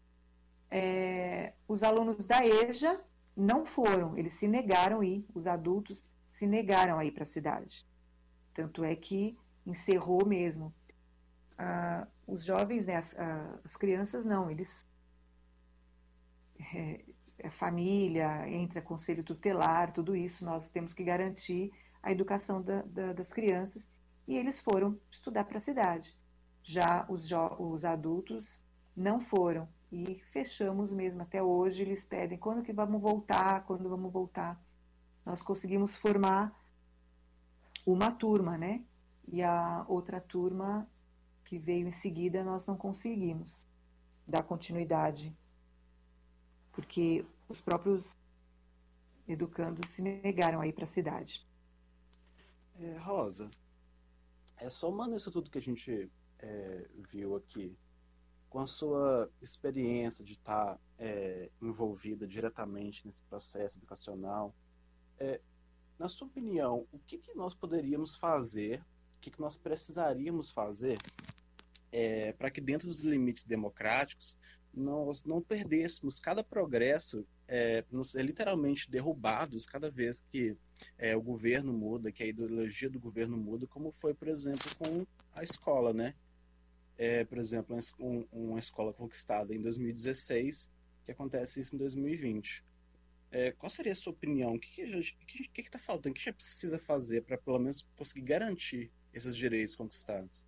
É, os alunos da EJA não foram, eles se negaram a ir, os adultos se negaram a ir para a cidade. Tanto é que encerrou mesmo. Ah, os jovens, né, as, as crianças não, eles... É, a família, entra conselho tutelar, tudo isso, nós temos que garantir a educação da, da, das crianças, e eles foram estudar para a cidade. Já os, os adultos não foram, e fechamos mesmo até hoje. Eles pedem, quando que vamos voltar, quando vamos voltar. Nós conseguimos formar uma turma, né? E a outra turma que veio em seguida, nós não conseguimos dar continuidade, porque os próprios educandos se negaram a ir para a cidade. É, Rosa, é, somando isso tudo que a gente é, viu aqui, com a sua experiência de estar é, envolvida diretamente nesse processo educacional, é, na sua opinião, o que, que nós poderíamos fazer, o que, que nós precisaríamos fazer é, para que dentro dos limites democráticos nós não perdêssemos cada progresso, é, nos ser literalmente derrubados cada vez que é, o governo muda, que a ideologia do governo muda, como foi, por exemplo, com a escola, né? É, por exemplo, um, uma escola conquistada em dois mil e dezesseis, que acontece isso em dois mil e vinte. É, qual seria a sua opinião? O que que está faltando? O que já precisa fazer para, pelo menos, conseguir garantir esses direitos conquistados?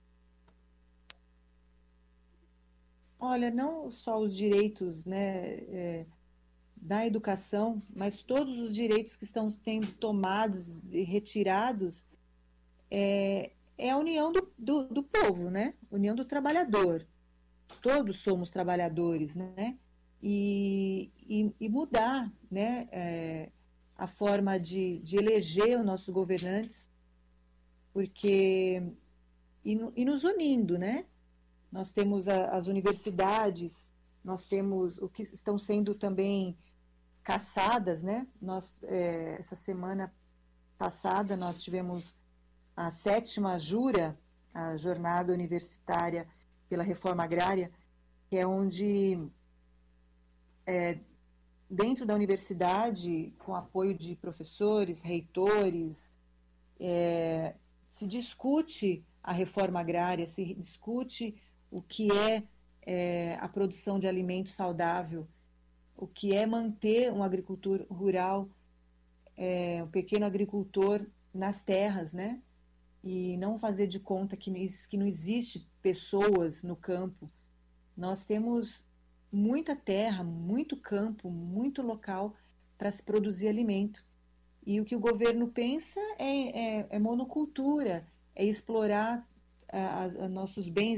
Olha, não só os direitos, né, é, da educação, mas todos os direitos que estão sendo tomados e retirados, é, é a união do, do, do povo, né? União do trabalhador. Todos somos trabalhadores, né? E, e, e mudar, né, é, a forma de, de eleger os nossos governantes, porque e, e nos unindo, né? Nós temos a, as universidades, nós temos o que estão sendo também caçadas, né? Nós, é, essa semana passada nós tivemos a sétima Jura, a Jornada Universitária pela Reforma Agrária, que é onde, é, dentro da universidade, com apoio de professores, reitores, é, se discute a reforma agrária, se discute o que é, é a produção de alimento saudável, o que é manter um agricultor rural, é, um pequeno agricultor nas terras, né? E não fazer de conta que, que não existe pessoas no campo. Nós temos muita terra, muito campo, muito local para se produzir alimento. E o que o governo pensa é, é, é monocultura, é explorar a, a nossos bens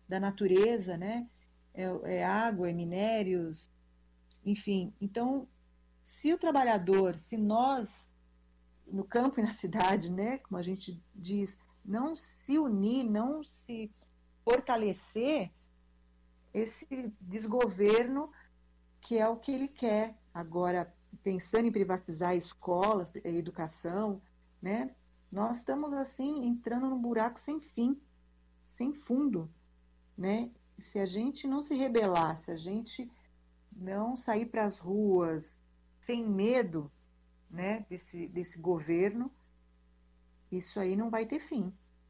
da natureza, né? É, é água, é minérios, enfim. Então, se o trabalhador, se nós, no campo e na cidade, né, como a gente diz, não se unir, não se fortalecer, esse desgoverno, que é o que ele quer. Agora, pensando em privatizar a escola, a educação, né, nós estamos, assim, entrando num buraco sem fim, sem fundo, né? Se a gente não se rebelar, se a gente não sair para as ruas sem medo, né, desse, desse governo, isso aí não vai ter fim.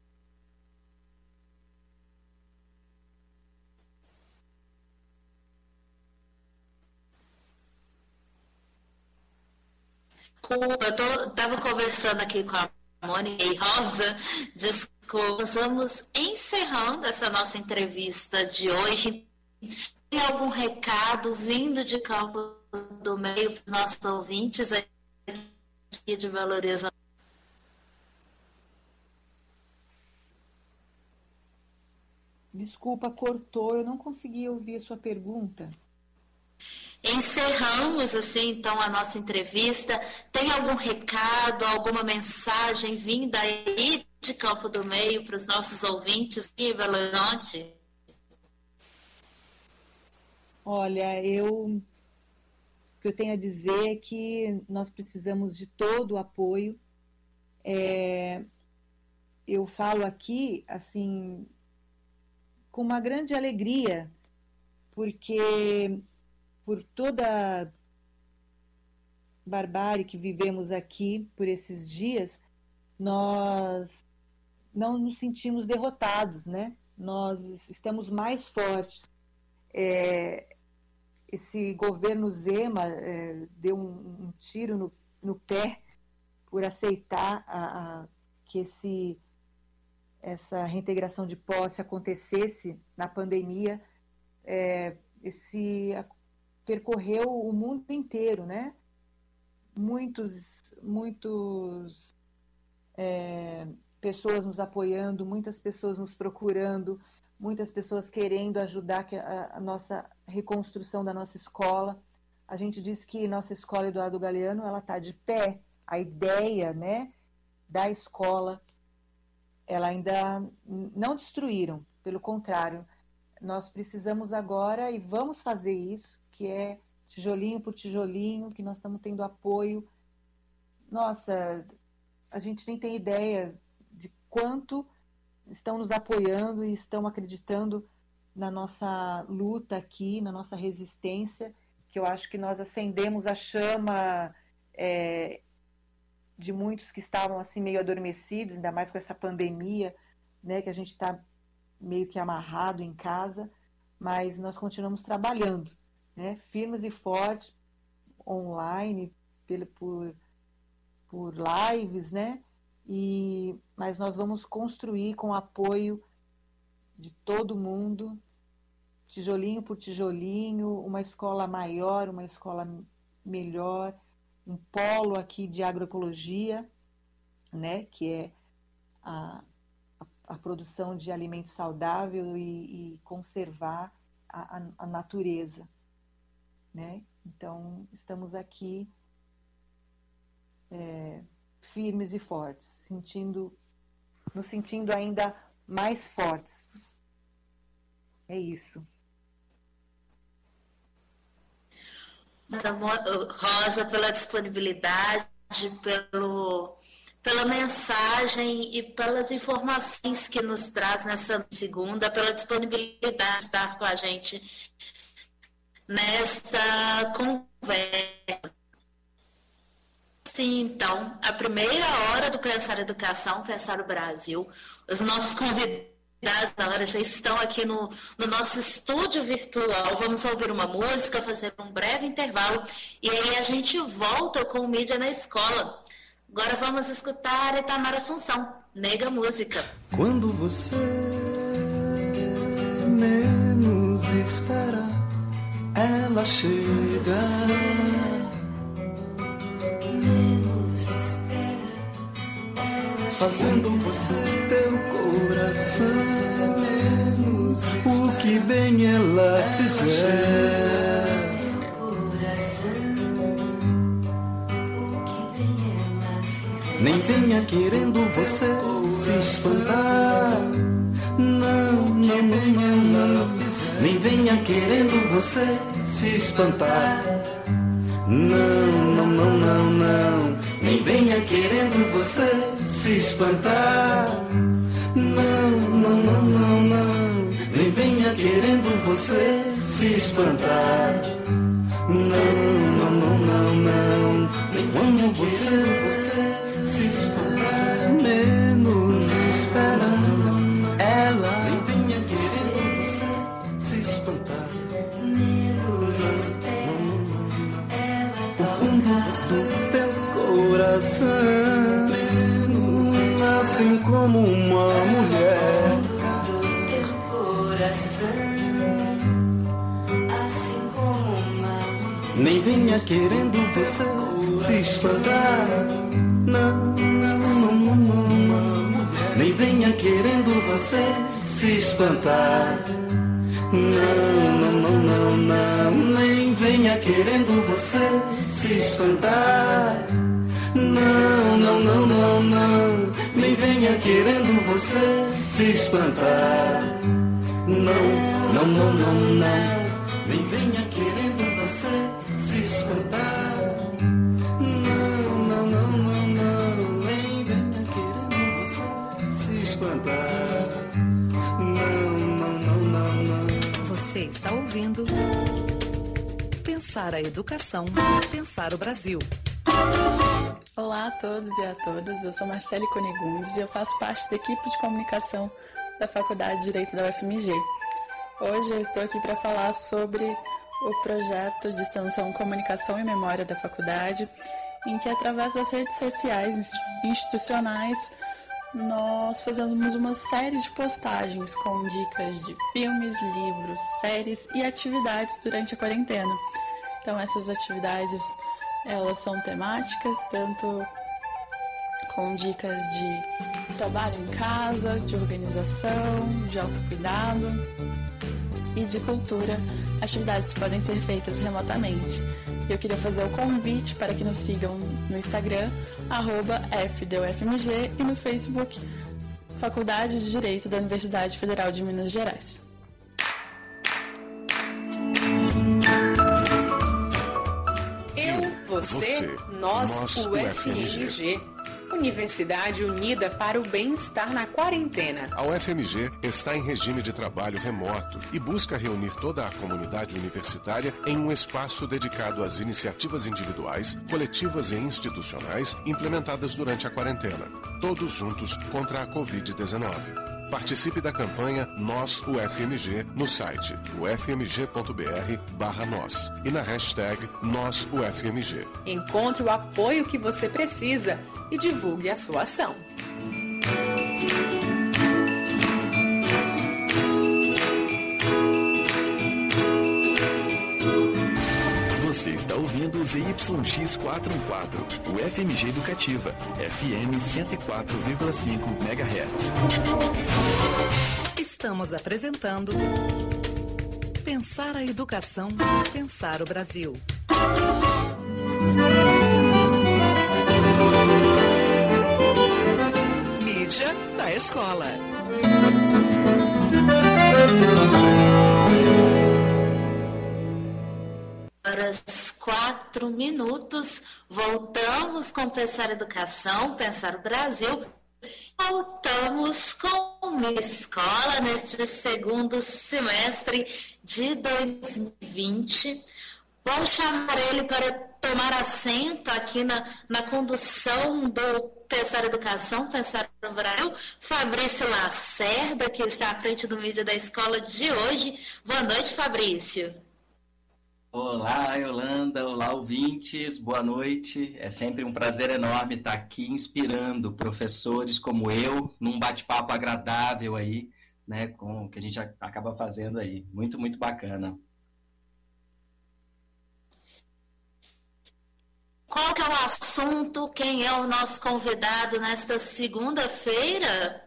Eu estava conversando aqui com a Mônica e Rosa, desculpa, vamos encerrando essa nossa entrevista de hoje. Tem algum recado vindo de Campo do Meio para os nossos ouvintes aqui de Belo Horizonte? Desculpa, cortou, eu não consegui ouvir a sua pergunta. Encerramos, assim, então, a nossa entrevista. Tem algum recado, alguma mensagem vinda aí de Campo do Meio para os nossos ouvintes aqui em Belo Horizonte? Olha, eu, o que eu tenho a dizer é que nós precisamos de todo o apoio. É, eu falo aqui, assim, com uma grande alegria, porque por toda a barbárie que vivemos aqui por esses dias, nós não nos sentimos derrotados, né? Nós estamos mais fortes. É, esse governo Zema é, deu um, um tiro no, no pé por aceitar a, a, que esse, essa reintegração de posse acontecesse na pandemia. É, esse percorreu o mundo inteiro, né? Muitos, muitos é, pessoas nos apoiando, muitas pessoas nos procurando, muitas pessoas querendo ajudar a, a nossa reconstrução da nossa escola. A gente diz que nossa escola Eduardo Galeano, ela está de pé. A ideia, né, da escola, ela ainda não destruíram, pelo contrário. Nós precisamos agora, e vamos fazer isso, que é tijolinho por tijolinho, que nós estamos tendo apoio. Nossa, a gente nem tem ideia de quanto estão nos apoiando e estão acreditando na nossa luta aqui, na nossa resistência, que eu acho que nós acendemos a chama é, de muitos que estavam assim meio adormecidos, ainda mais com essa pandemia, né, que a gente está meio que amarrado em casa, mas nós continuamos trabalhando, né, firmes e fortes, online, pelo, por, por lives, né, e, mas nós vamos construir com o apoio de todo mundo, tijolinho por tijolinho, uma escola maior, uma escola melhor, um polo aqui de agroecologia, né, que é a, a, a produção de alimento saudável e, e conservar a, a, a natureza, né? Então, estamos aqui é, firmes e fortes, sentindo, nos sentindo ainda mais fortes. É isso. Rosa, pela disponibilidade, pelo, pela mensagem e pelas informações que nos traz nessa segunda, pela disponibilidade de estar com a gente nesta conversa. Sim, então, a primeira hora do Pensar Educação, Pensar o Brasil, os nossos convidados agora já estão aqui no, no nosso estúdio virtual. Vamos ouvir uma música, fazer um breve intervalo e aí a gente volta com o Mídia na Escola. Agora vamos escutar Itamar Assunção, Nega Música. Quando você menos espera, ela chega. Menos espera, ela chega. fazendo você ter o coração menos o que bem ela fizer. Nem venha querendo você se espantar. Não, não, não, não. Nem venha querendo você se espantar. Não, não, não, não, não. Nem venha querendo você se espantar. Não, não, não, não, não. Nem venha querendo você se espantar. Não, não, não, não, não. Nem venha querendo você se espantar, menos esperando ela. Nem venha querendo você se espantar, menos esperando ela. O fundo do teu coração, menos assim como uma mulher. Teu coração, assim como uma mulher. Nem venha querendo você se espantar. Não, não, não, não. Nem venha querendo você se espantar. Não, não, não, não, não. Nem venha querendo você se espantar. Não, não, não, não, não. Nem venha querendo você se espantar. Não, não, não, não, não. Nem venha querendo você se espantar. Você está ouvindo Pensar a Educação, Pensar o Brasil. Olá a todos e a todas, eu sou Marcele Conegundes e eu faço parte da equipe de comunicação da Faculdade de Direito da U F M G. Hoje eu estou aqui para falar sobre o projeto de extensão Comunicação e Memória da Faculdade, em que através das redes sociais institucionais nós fazemos uma série de postagens com dicas de filmes, livros, séries e atividades durante a quarentena. Então essas atividades, elas são temáticas, tanto com dicas de trabalho em casa, de organização, de autocuidado e de cultura. Atividades podem ser feitas remotamente. Eu queria fazer o convite para que nos sigam no Instagram, arroba F D U F M G, e no Facebook, Faculdade de Direito da Universidade Federal de Minas Gerais. Eu, você, você nós, nós, U F M G. Universidade unida para o bem-estar na quarentena. A U F M G está em regime de trabalho remoto e busca reunir toda a comunidade universitária em um espaço dedicado às iniciativas individuais, coletivas e institucionais implementadas durante a quarentena. Todos juntos contra a covid dezenove. Participe da campanha Nós U F M G no site u f m g ponto b r barra nós e na hashtag Nós U F M G. Encontre o apoio que você precisa e divulgue a sua ação. Você está ouvindo o Z Y X quatrocentos e quatorze, o F M G Educativa, F M cento e quatro vírgula cinco megahertz. Estamos apresentando Pensar a Educação, Pensar o Brasil. Mídia da escola. Horas quatro minutos, voltamos com Pensar Educação, Pensar o Brasil. Voltamos com uma escola neste segundo semestre de dois mil e vinte. Vou chamar ele para tomar assento aqui na, na condução do Pensar Educação, Pensar no Brasil, Fabrício Lacerda, que está à frente do mídia da escola de hoje. Boa noite, Fabrício. Olá, Yolanda. Olá, ouvintes. Boa noite. É sempre um prazer enorme estar aqui inspirando professores como eu num bate-papo agradável aí, né, com o que a gente acaba fazendo aí. Muito, muito bacana. qual que é o assunto, quem é o nosso convidado nesta segunda-feira?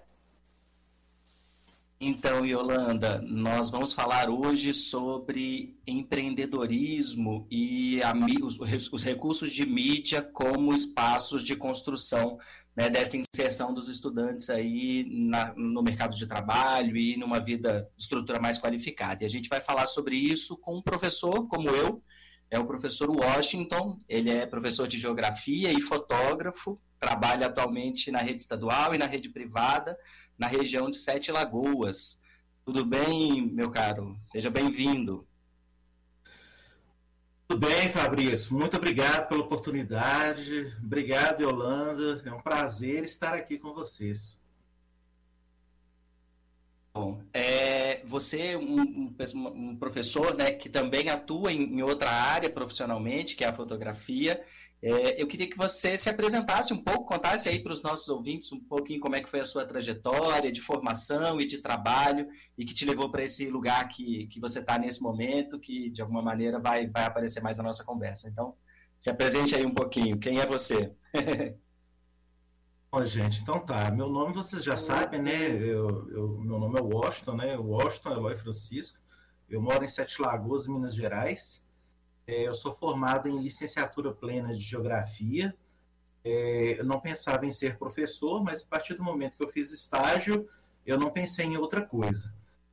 Então, Yolanda, nós vamos falar hoje sobre empreendedorismo e a, os, os recursos de mídia como espaços de construção, né, dessa inserção dos estudantes aí na, no mercado de trabalho e numa vida de estrutura mais qualificada. E a gente vai falar sobre isso com um professor como eu, é o professor Washington. Ele é professor de geografia e fotógrafo, trabalha atualmente na rede estadual e na rede privada, na região de Sete Lagoas. Tudo bem, meu caro? Seja bem-vindo. Tudo bem, Fabrício. Muito obrigado pela oportunidade. Obrigado, Yolanda. É um prazer estar aqui com vocês. Bom, é, você é um, um, um professor, né, que também atua em, em outra área profissionalmente, que é a fotografia. É, eu queria que você se apresentasse um pouco, contasse aí para os nossos ouvintes um pouquinho como é que foi a sua trajetória de formação e de trabalho e que te levou para esse lugar que, que você está nesse momento, que de alguma maneira vai, vai aparecer mais na nossa conversa. Então, se apresente aí um pouquinho. Quem é você? Bom, gente, então tá. Meu nome vocês já sabem, né? Eu, eu, meu nome é Washington, né? Washington Eloy Francisco. Eu moro em Sete Lagoas, Minas Gerais. Eu sou formado em licenciatura plena de geografia. Eu não pensava em ser professor, mas a partir do momento que eu fiz estágio, eu não pensei em outra coisa.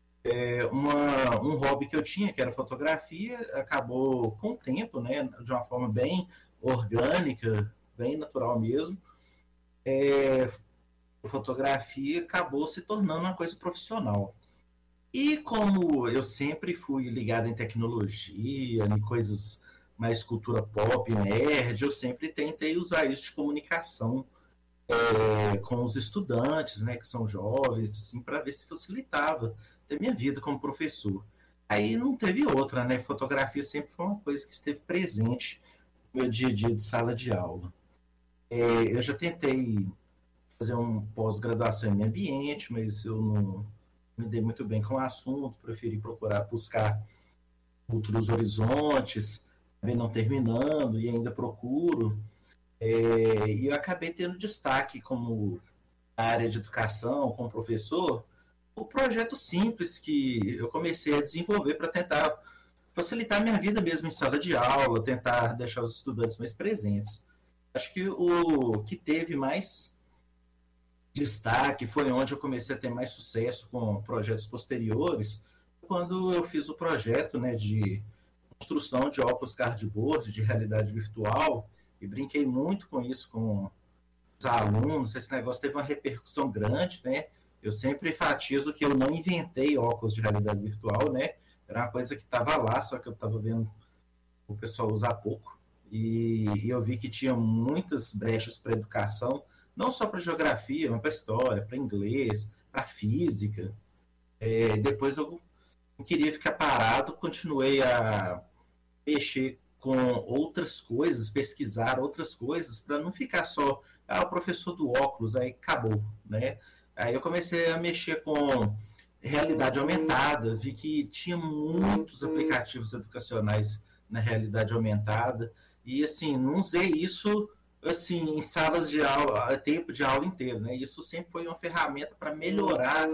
Uma, um hobby que eu tinha, que era fotografia, acabou com o tempo, né, de uma forma bem orgânica, bem natural mesmo. É, a fotografia acabou se tornando uma coisa profissional. E como eu sempre fui ligado em tecnologia, em coisas mais cultura pop, nerd, eu sempre tentei usar isso de comunicação é, com os estudantes, né, que são jovens, assim, para ver se facilitava a minha vida como professor. Aí não teve outra, né? Fotografia sempre foi uma coisa que esteve presente no meu dia a dia de sala de aula. É, eu já tentei fazer uma pós-graduação em meio ambiente, mas eu não me dei muito bem com o assunto, preferi procurar buscar outros horizontes, acabei não terminando e ainda procuro. É, e eu acabei tendo destaque como na área de educação, como professor, o projeto simples que eu comecei a desenvolver para tentar facilitar minha vida mesmo em sala de aula, tentar deixar os estudantes mais presentes. Acho que o que teve mais destaque foi onde eu comecei a ter mais sucesso com projetos posteriores, quando eu fiz o projeto, né, de construção de óculos cardboard, de realidade virtual, e brinquei muito com isso com os alunos. Esse negócio teve uma repercussão grande, né? Eu sempre enfatizo que eu não inventei óculos de realidade virtual, né? Era uma coisa que estava lá, só que eu estava vendo o pessoal usar pouco, e, e eu vi que tinha muitas brechas para educação, não só para geografia, mas para história, para inglês, para física. É, depois eu não queria ficar parado, continuei a mexer com outras coisas, pesquisar outras coisas, para não ficar só, ah, o professor do óculos, aí acabou, né? Aí eu comecei a mexer com realidade aumentada, vi que tinha muitos aplicativos educacionais na realidade aumentada, e assim, não usei isso assim, em salas de aula, tempo de aula inteiro, né? Isso sempre foi uma ferramenta para melhorar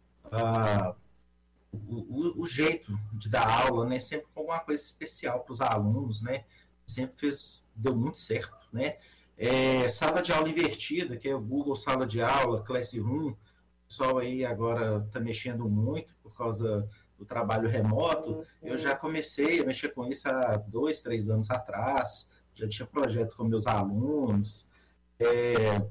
uh, o, o, o jeito de dar aula, né? Sempre com alguma coisa especial para os alunos, né? Sempre fez, deu muito certo, né? É, sala de aula invertida, que é o Google Sala de Aula, Classroom, o pessoal aí agora está mexendo muito por causa do trabalho remoto. Eu já comecei a mexer com isso há dois, três anos atrás, já tinha projeto com meus alunos. É,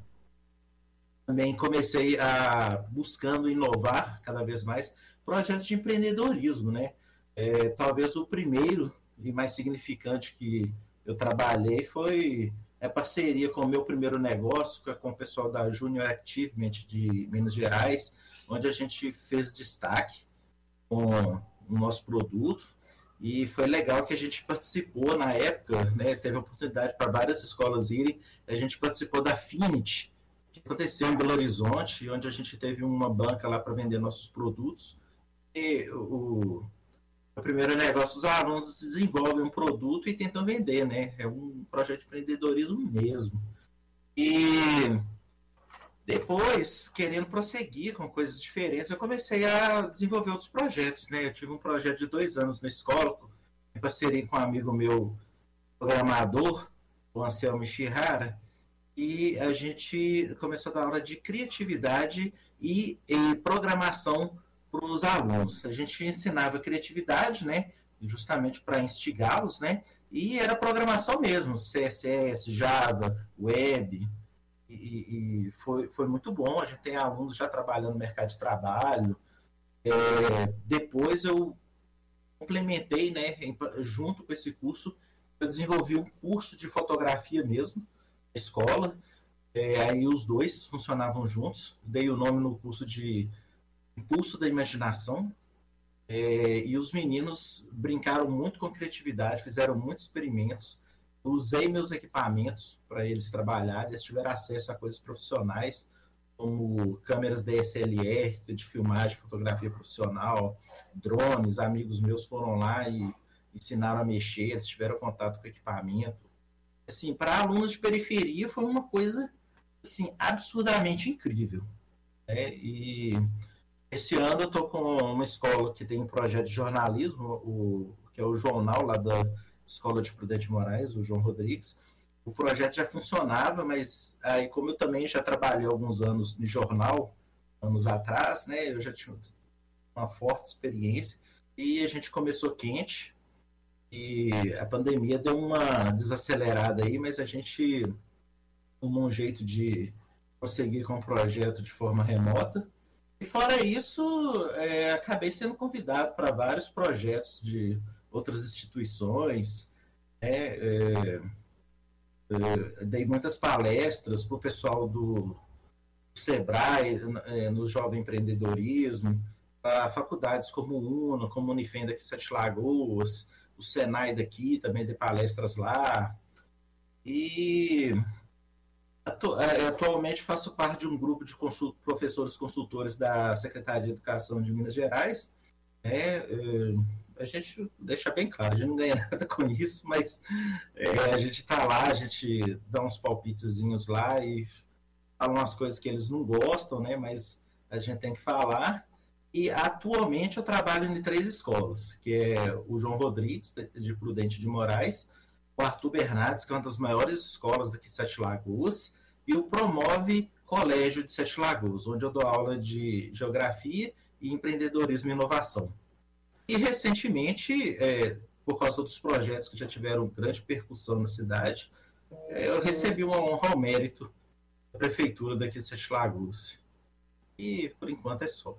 também comecei a buscando inovar cada vez mais projetos de empreendedorismo, né? É, talvez o primeiro e mais significante que eu trabalhei foi a parceria com o meu primeiro negócio, com o pessoal da Junior Achievement de Minas Gerais, onde a gente fez destaque com o nosso produto. E foi legal que a gente participou na época, né, teve a oportunidade para várias escolas irem, a gente participou da Affinity, que aconteceu em Belo Horizonte, onde a gente teve uma banca lá para vender nossos produtos. E o, O primeiro negócio, os alunos desenvolvem um produto e tentam vender, né? É um projeto de empreendedorismo mesmo. E depois, querendo prosseguir com coisas diferentes, eu comecei a desenvolver outros projetos, né? Eu tive um projeto de dois anos na escola, em parceria com um amigo meu, programador, o Anselmo Ishihara, e a gente começou a dar aula de criatividade e, e programação para os alunos. A gente ensinava criatividade, né? Justamente para instigá-los, né? E era programação mesmo, C S S, Java, Web, e, e foi, foi muito bom. A gente tem alunos já trabalhando no mercado de trabalho. É, depois eu complementei, né, junto com esse curso, eu desenvolvi um curso de fotografia mesmo, na escola, é, aí os dois funcionavam juntos, dei o nome no curso de Impulso da Imaginação, é, e os meninos brincaram muito com criatividade, fizeram muitos experimentos, eu usei meus equipamentos para eles trabalharem, eles tiveram acesso a coisas profissionais, como câmeras D S L R, de filmagem, fotografia profissional, drones. Amigos meus foram lá e ensinaram a mexer, eles tiveram contato com o equipamento. Assim, para alunos de periferia foi uma coisa assim, absurdamente incrível. Né? E esse ano eu estou com uma escola que tem um projeto de jornalismo, o, que é o jornal lá da Escola de Prudente Moraes, o João Rodrigues. O projeto já funcionava, mas aí como eu também já trabalhei alguns anos no jornal, anos atrás, né, eu já tinha uma forte experiência, e a gente começou quente, e a pandemia deu uma desacelerada aí, mas a gente tomou um jeito de prosseguir com o projeto de forma remota. E fora isso, é, acabei sendo convidado para vários projetos de outras instituições, né, é, é, dei muitas palestras para o pessoal do Sebrae, é, no Jovem Empreendedorismo, para faculdades como o UNO, como o Unifem daqui de Sete Lagoas, o Senai daqui, também dei palestras lá. E atu atualmente faço parte de um grupo de consult professores consultores da Secretaria de Educação de Minas Gerais. É, é, a gente deixa bem claro, a gente não ganha nada com isso, mas é, a gente está lá, a gente dá uns palpitezinhos lá e fala umas coisas que eles não gostam, né? Mas a gente tem que falar. E atualmente eu trabalho em três escolas, que é o João Rodrigues, de Prudente de Moraes, o Arthur Bernardes, que é uma das maiores escolas daqui de Sete Lagoas, e o Promove Colégio de Sete Lagoas, onde eu dou aula de Geografia e Empreendedorismo e Inovação. E recentemente, é, por causa dos projetos que já tiveram grande percussão na cidade, é, eu recebi uma honra ao mérito da Prefeitura daqui de Sete Lagoas. E, por enquanto, é só.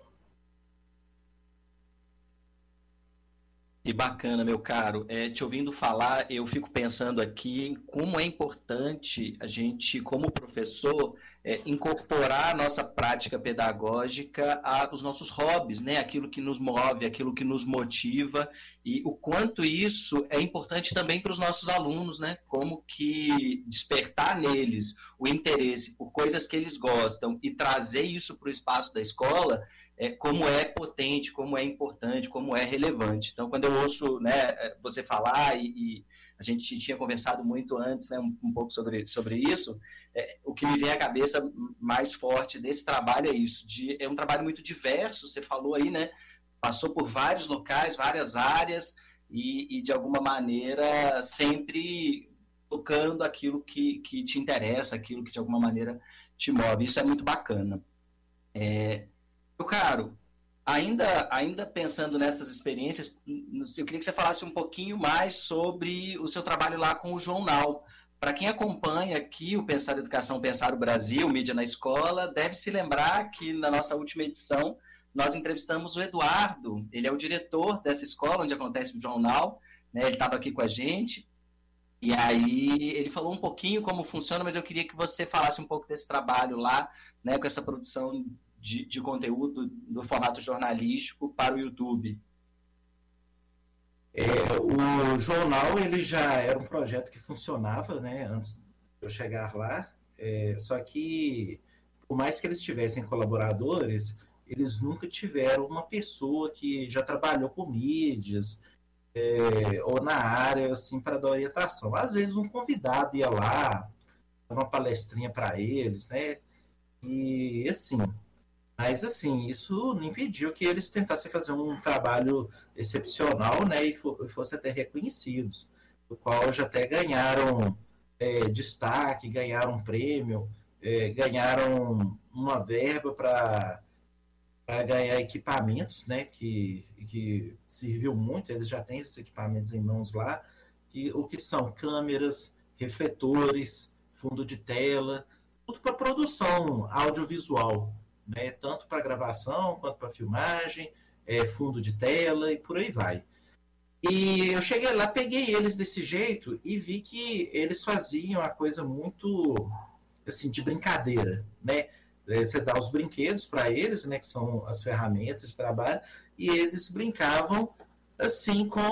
Que bacana, meu caro. É, te ouvindo falar, eu fico pensando aqui como é importante a gente, como professor, é, incorporar a nossa prática pedagógica aos nossos hobbies, né? Aquilo que nos move, aquilo que nos motiva, e o quanto isso é importante também para os nossos alunos, né? Como que despertar neles o interesse por coisas que eles gostam e trazer isso para o espaço da escola, É, como é potente, como é importante, como é relevante. Então, quando eu ouço, né, você falar, e, e a gente tinha conversado muito antes, né, um, um pouco sobre, sobre isso, é, o que me vem à cabeça mais forte desse trabalho é isso, de, é um trabalho muito diverso, você falou aí, né, passou por vários locais, várias áreas, e, e de alguma maneira sempre tocando aquilo que, que te interessa, aquilo que de alguma maneira te move. Isso é muito bacana. É, Meu caro, ainda, ainda pensando nessas experiências, eu queria que você falasse um pouquinho mais sobre o seu trabalho lá com o jornal. Para quem acompanha aqui o Pensar Educação, Pensar o Brasil, Mídia na Escola, deve se lembrar que na nossa última edição nós entrevistamos o Eduardo, ele é o diretor dessa escola onde acontece o jornal, né? Ele estava aqui com a gente, e aí ele falou um pouquinho como funciona, mas eu queria que você falasse um pouco desse trabalho lá, né, com essa produção De, de conteúdo do formato jornalístico para o YouTube. É, o jornal ele já era um projeto que funcionava, né, antes de eu chegar lá, é, só que por mais que eles tivessem colaboradores, eles nunca tiveram uma pessoa que já trabalhou com mídias, é, ou na área, assim, para dar orientação. Às vezes um convidado ia lá, dava uma palestrinha para eles, né? E assim, mas assim, isso não impediu que eles tentassem fazer um trabalho excepcional, né? E fo- fossem até reconhecidos, do qual já até ganharam é, destaque, ganharam um prêmio, é, ganharam uma verba para para ganhar equipamentos, né, que, que serviu muito. Eles já têm esses equipamentos em mãos lá, que, o que são câmeras, refletores, fundo de tela, tudo para produção audiovisual, né, tanto para gravação quanto para filmagem, é, fundo de tela e por aí vai. E eu cheguei lá, peguei eles desse jeito e vi que eles faziam a coisa muito, assim, de brincadeira, né? Você dá os brinquedos para eles, né, que são as ferramentas de trabalho, e eles brincavam assim com,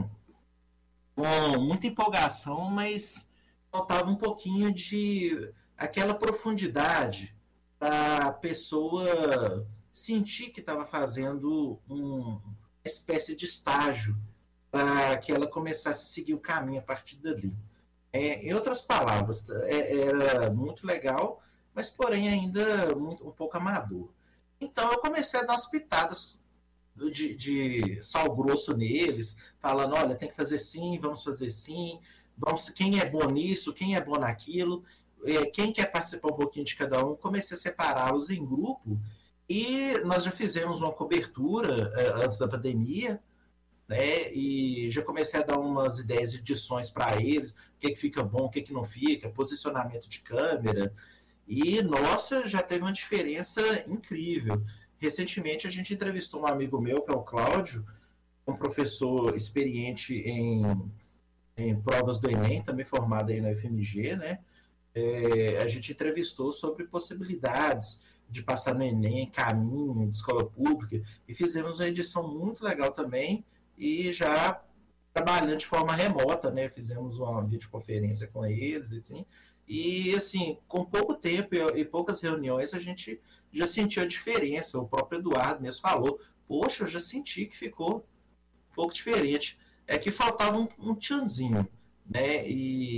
com muita empolgação, mas faltava um pouquinho de aquela profundidade para a pessoa sentir que estava fazendo um, uma espécie de estágio para que ela começasse a seguir o caminho a partir dali. É, em outras palavras, é, era muito legal, mas porém ainda muito, um pouco amador. Então eu comecei a dar umas pitadas de, de sal grosso neles, falando, olha, tem que fazer assim, vamos fazer assim, vamos, quem é bom nisso, quem é bom naquilo, é, quem quer participar um pouquinho de cada um. Comecei a separá-los em grupo, e nós já fizemos uma cobertura é, antes da pandemia, né, e já comecei a dar umas ideias de edições para eles, o que, que fica bom, o que, que não fica, posicionamento de câmera. E, nossa, já teve uma diferença incrível. Recentemente, a gente entrevistou um amigo meu, que é o Cláudio, um professor experiente em, em provas do Enem, também formado aí na U F M G, né? É, a gente entrevistou sobre possibilidades de passar no Enem, caminho de escola pública, e fizemos uma edição muito legal também, e já trabalhando de forma remota, né? Fizemos uma videoconferência com eles, assim. E, assim, com pouco tempo e poucas reuniões, a gente já sentiu a diferença. O próprio Eduardo mesmo falou, poxa, eu já senti que ficou um pouco diferente. É que faltava um, um tchanzinho, né?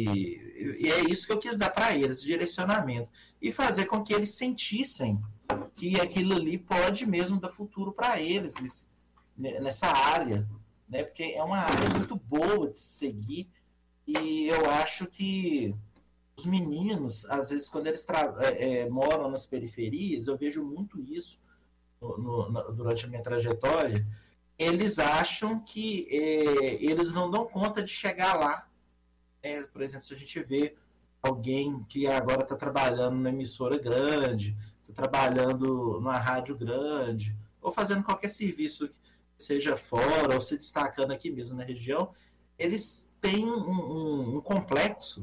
E, e é isso que eu quis dar para eles, direcionamento. E fazer com que eles sentissem que aquilo ali pode mesmo dar futuro para eles, nessa área, né? Porque é uma área muito boa de se seguir, e eu acho que os meninos, às vezes, quando eles é, é, moram nas periferias, eu vejo muito isso no, no, na, durante a minha trajetória, eles acham que é, eles não dão conta de chegar lá. É, por exemplo, se a gente vê alguém que agora está trabalhando numa emissora grande, está trabalhando numa rádio grande, ou fazendo qualquer serviço que seja fora, ou se destacando aqui mesmo na região, eles têm um, um, um complexo,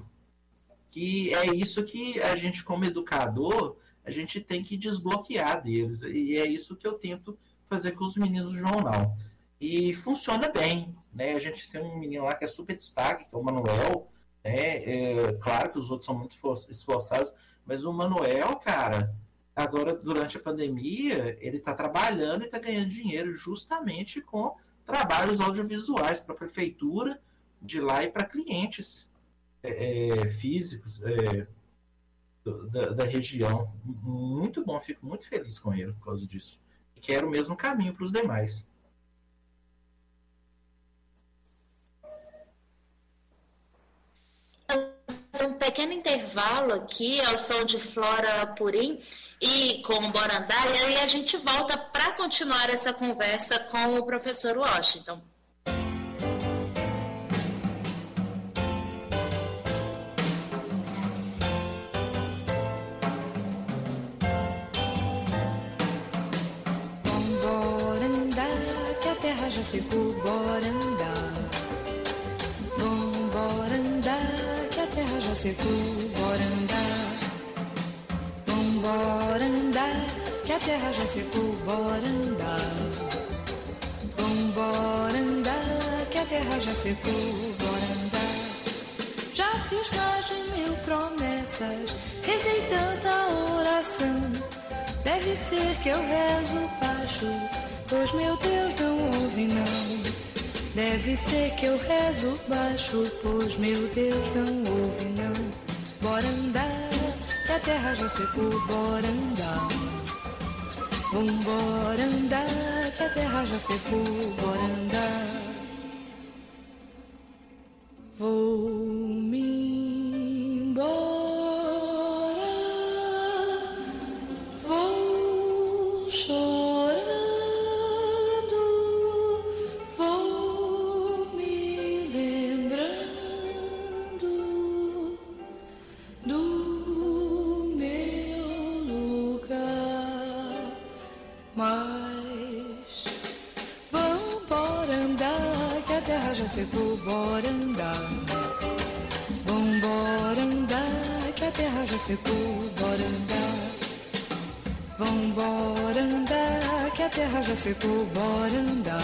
que é isso que a gente, como educador, a gente tem que desbloquear deles. E é isso que eu tento fazer com os meninos do jornal. E funciona bem, né? A gente tem um menino lá que é super destaque, que é o Manuel, né? É, claro que os outros são muito esforçados, mas o Manuel, cara, agora, durante a pandemia, ele está trabalhando e está ganhando dinheiro justamente com trabalhos audiovisuais para a prefeitura de lá e para clientes É, físicos é, da, da região. Muito bom, fico muito feliz com ele por causa disso. E quero o mesmo caminho para os demais. Um pequeno intervalo aqui ao som de Flora Purim e com Borandá, e aí a gente volta para continuar essa conversa com o professor Washington. Já secou, bora andar. Vamos, bora andar, que a terra já secou, bora andar. Vamos, bora andar, que a terra já secou, bora andar. Vamos, bora andar, que a terra já secou, bora andar. Já fiz mais de mil promessas, rezei tanta oração, Deve ser que eu rezo baixo, pois meu Deus não ouve não. Deve ser que eu rezo baixo, pois meu Deus não ouve não. Bora andar, que a terra já secou, bora andar. Vambora andar, que a terra já secou, bora andar. Vou-me embora, vou chorando, vou me lembrando do meu lugar. Mas vambora andar, que a terra já secou, bora andar. Vambora andar, que a terra já secou, bora andar. Vambora andar, que a terra já secou, bora andar.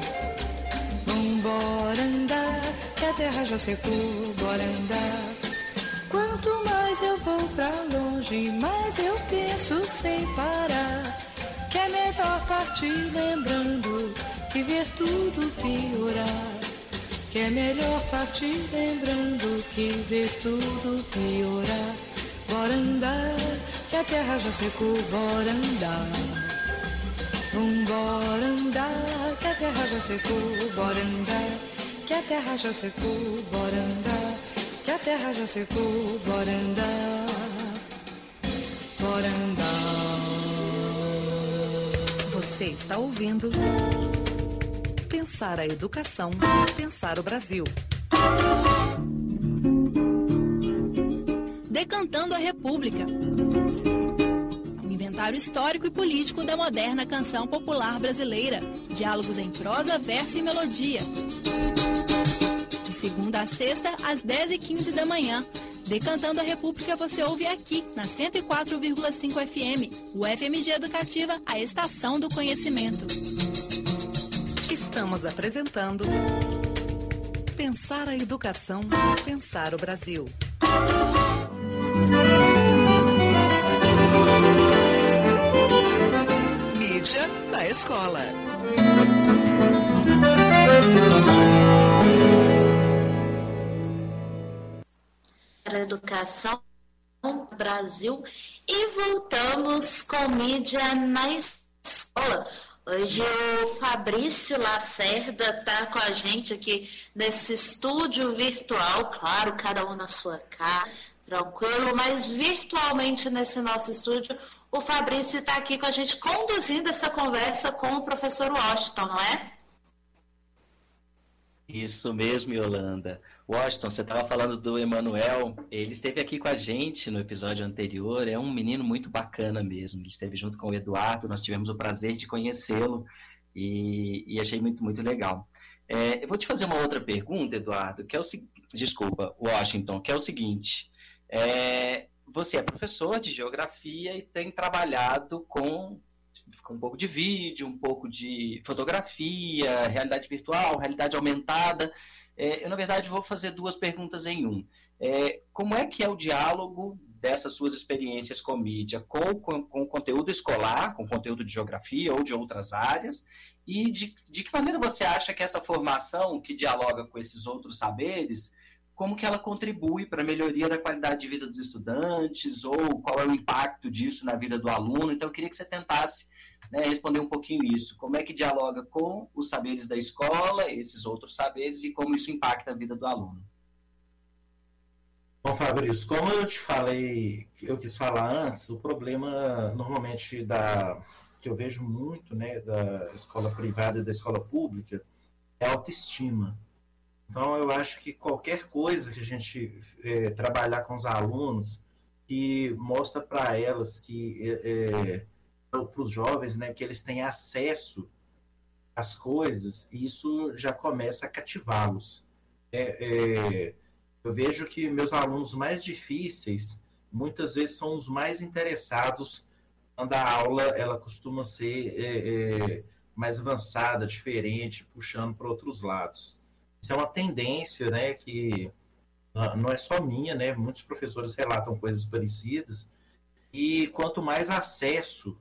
Vambora andar, que a terra já secou, bora andar. Quanto mais eu vou pra longe, mais eu penso sem parar, que é melhor partir lembrando que ver tudo piorar. Que é melhor partir lembrando que ver tudo piorar. Bora andar, que a terra já secou, bora andar. Vambora andar, que a terra já secou, bora andar. Que a terra já secou, bora andar. Que a terra já secou, bora andar. Bora andar. Você está ouvindo Pensar a Educação, Pensar o Brasil. Decantando a República. Um inventário histórico e político da moderna canção popular brasileira. Diálogos em prosa, verso e melodia. De segunda a sexta, às dez e quinze da manhã. Decantando a República você ouve aqui, na cento e quatro vírgula cinco F M. O F M G Educativa, a estação do conhecimento. Estamos apresentando Pensar a Educação, Pensar o Brasil. Mídia da escola. Para a Educação Brasil e voltamos com mídia na escola. Hoje o Fabrício Lacerda está com a gente aqui nesse estúdio virtual, claro, cada um na sua casa, tranquilo, mas virtualmente nesse nosso estúdio, o Fabrício está aqui com a gente conduzindo essa conversa com o professor Washington, não é? Isso mesmo, Yolanda. Washington, você estava falando do Emanuel, ele esteve aqui com a gente no episódio anterior, é um menino muito bacana mesmo, ele esteve junto com o Eduardo, nós tivemos o prazer de conhecê-lo e, e achei muito, muito legal. É, eu vou te fazer uma outra pergunta, Eduardo, que é o seguinte, desculpa, Washington, que é o seguinte, é, você é professor de geografia e tem trabalhado com, com um pouco de vídeo, um pouco de fotografia, realidade virtual, realidade aumentada. É, eu, na verdade, vou fazer duas perguntas em um. É, como é que é o diálogo dessas suas experiências com mídia com, com, com conteúdo escolar, com conteúdo de geografia ou de outras áreas? E de, de que maneira você acha que essa formação que dialoga com esses outros saberes, como que ela contribui para a melhoria da qualidade de vida dos estudantes ou qual é o impacto disso na vida do aluno? Então, eu queria que você tentasse, né, responder um pouquinho isso. Como é que dialoga com os saberes da escola, esses outros saberes, e como isso impacta a vida do aluno? Bom, Fabrício, como eu te falei, eu quis falar antes, o problema normalmente da, que eu vejo muito, né, da escola privada e da escola pública é a autoestima. Então, eu acho que qualquer coisa que a gente é, trabalhar com os alunos e mostra para elas que... É, para os jovens, né, que eles têm acesso às coisas, e isso já começa a cativá-los. É, é, eu vejo que meus alunos mais difíceis, muitas vezes são os mais interessados quando a aula ela costuma ser é, é, mais avançada, diferente, puxando para outros lados. Isso é uma tendência, né, que não é só minha, né, muitos professores relatam coisas parecidas, e quanto mais acesso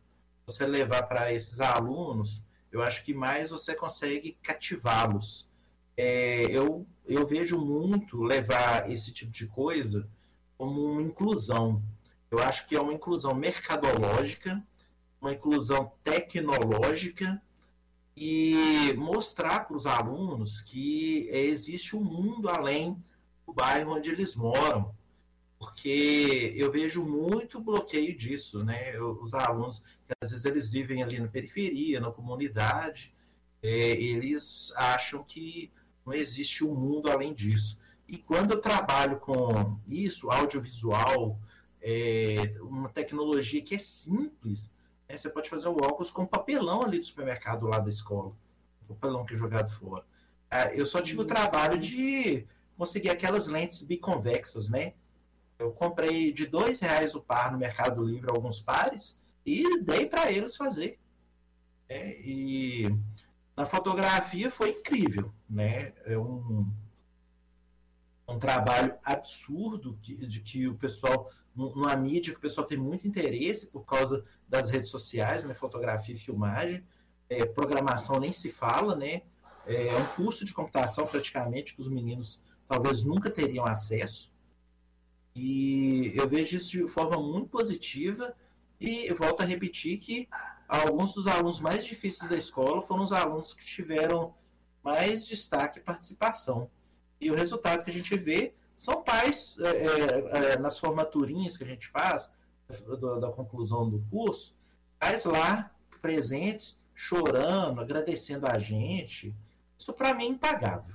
você levar para esses alunos, eu acho que mais você consegue cativá-los. É, eu, eu vejo muito levar esse tipo de coisa como uma inclusão. Eu acho que é uma inclusão mercadológica, uma inclusão tecnológica, e mostrar para os alunos que existe um mundo além do bairro onde eles moram. Porque eu vejo muito bloqueio disso, né? Eu, os alunos, às vezes eles vivem ali na periferia, na comunidade, é, eles acham que não existe um mundo além disso. E quando eu trabalho com isso, audiovisual, é, uma tecnologia que é simples, né? Você pode fazer o óculos com papelão ali do supermercado lá da escola, o papelão que é jogado fora. É, eu só tive o trabalho de conseguir aquelas lentes biconvexas, né? Eu comprei de dois reais o par no Mercado Livre alguns pares e dei para eles fazer. É, e na fotografia foi incrível, né? É um, um trabalho absurdo que, de que o pessoal, numa mídia que o pessoal tem muito interesse por causa das redes sociais, né? Fotografia e filmagem, é, programação nem se fala, né? É um curso de computação praticamente que os meninos talvez nunca teriam acesso. E eu vejo isso de forma muito positiva e volto a repetir que alguns dos alunos mais difíceis da escola foram os alunos que tiveram mais destaque e participação. E o resultado que a gente vê são pais, é, é, nas formaturinhas que a gente faz, da, da conclusão do curso, pais lá presentes, chorando, agradecendo a gente. Isso para mim é impagável.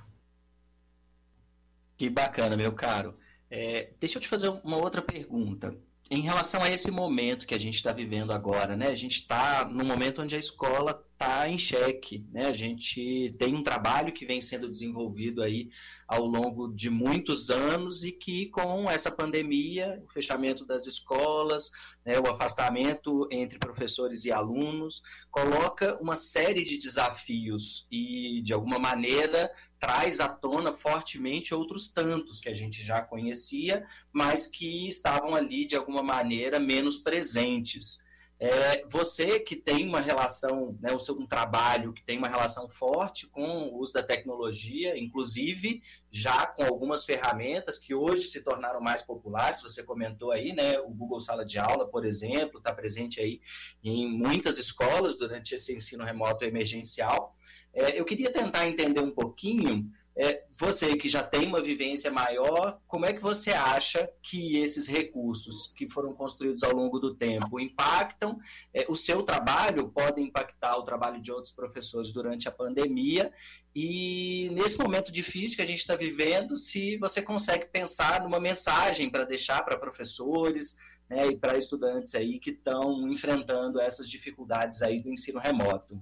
Que bacana, meu caro. É, deixa eu te fazer uma outra pergunta. Em relação a esse momento que a gente está vivendo agora, né? A gente está num momento onde a escola está em xeque, né? A gente tem um trabalho que vem sendo desenvolvido aí ao longo de muitos anos e que com essa pandemia, o fechamento das escolas, né, o afastamento entre professores e alunos, coloca uma série de desafios e, de alguma maneira, traz à tona fortemente outros tantos que a gente já conhecia, mas que estavam ali, de alguma maneira, menos presentes. É, você que tem uma relação, né, o seu, um trabalho que tem uma relação forte com o uso da tecnologia, inclusive já com algumas ferramentas que hoje se tornaram mais populares, você comentou aí, né, o Google Sala de Aula, por exemplo, está presente aí em muitas escolas durante esse ensino remoto emergencial. É, eu queria tentar entender um pouquinho, é, você que já tem uma vivência maior, como é que você acha que esses recursos que foram construídos ao longo do tempo impactam é, o seu trabalho, podem impactar o trabalho de outros professores durante a pandemia, e nesse momento difícil que a gente está vivendo, se você consegue pensar numa mensagem para deixar para professores, né, e para estudantes aí que estão enfrentando essas dificuldades aí do ensino remoto.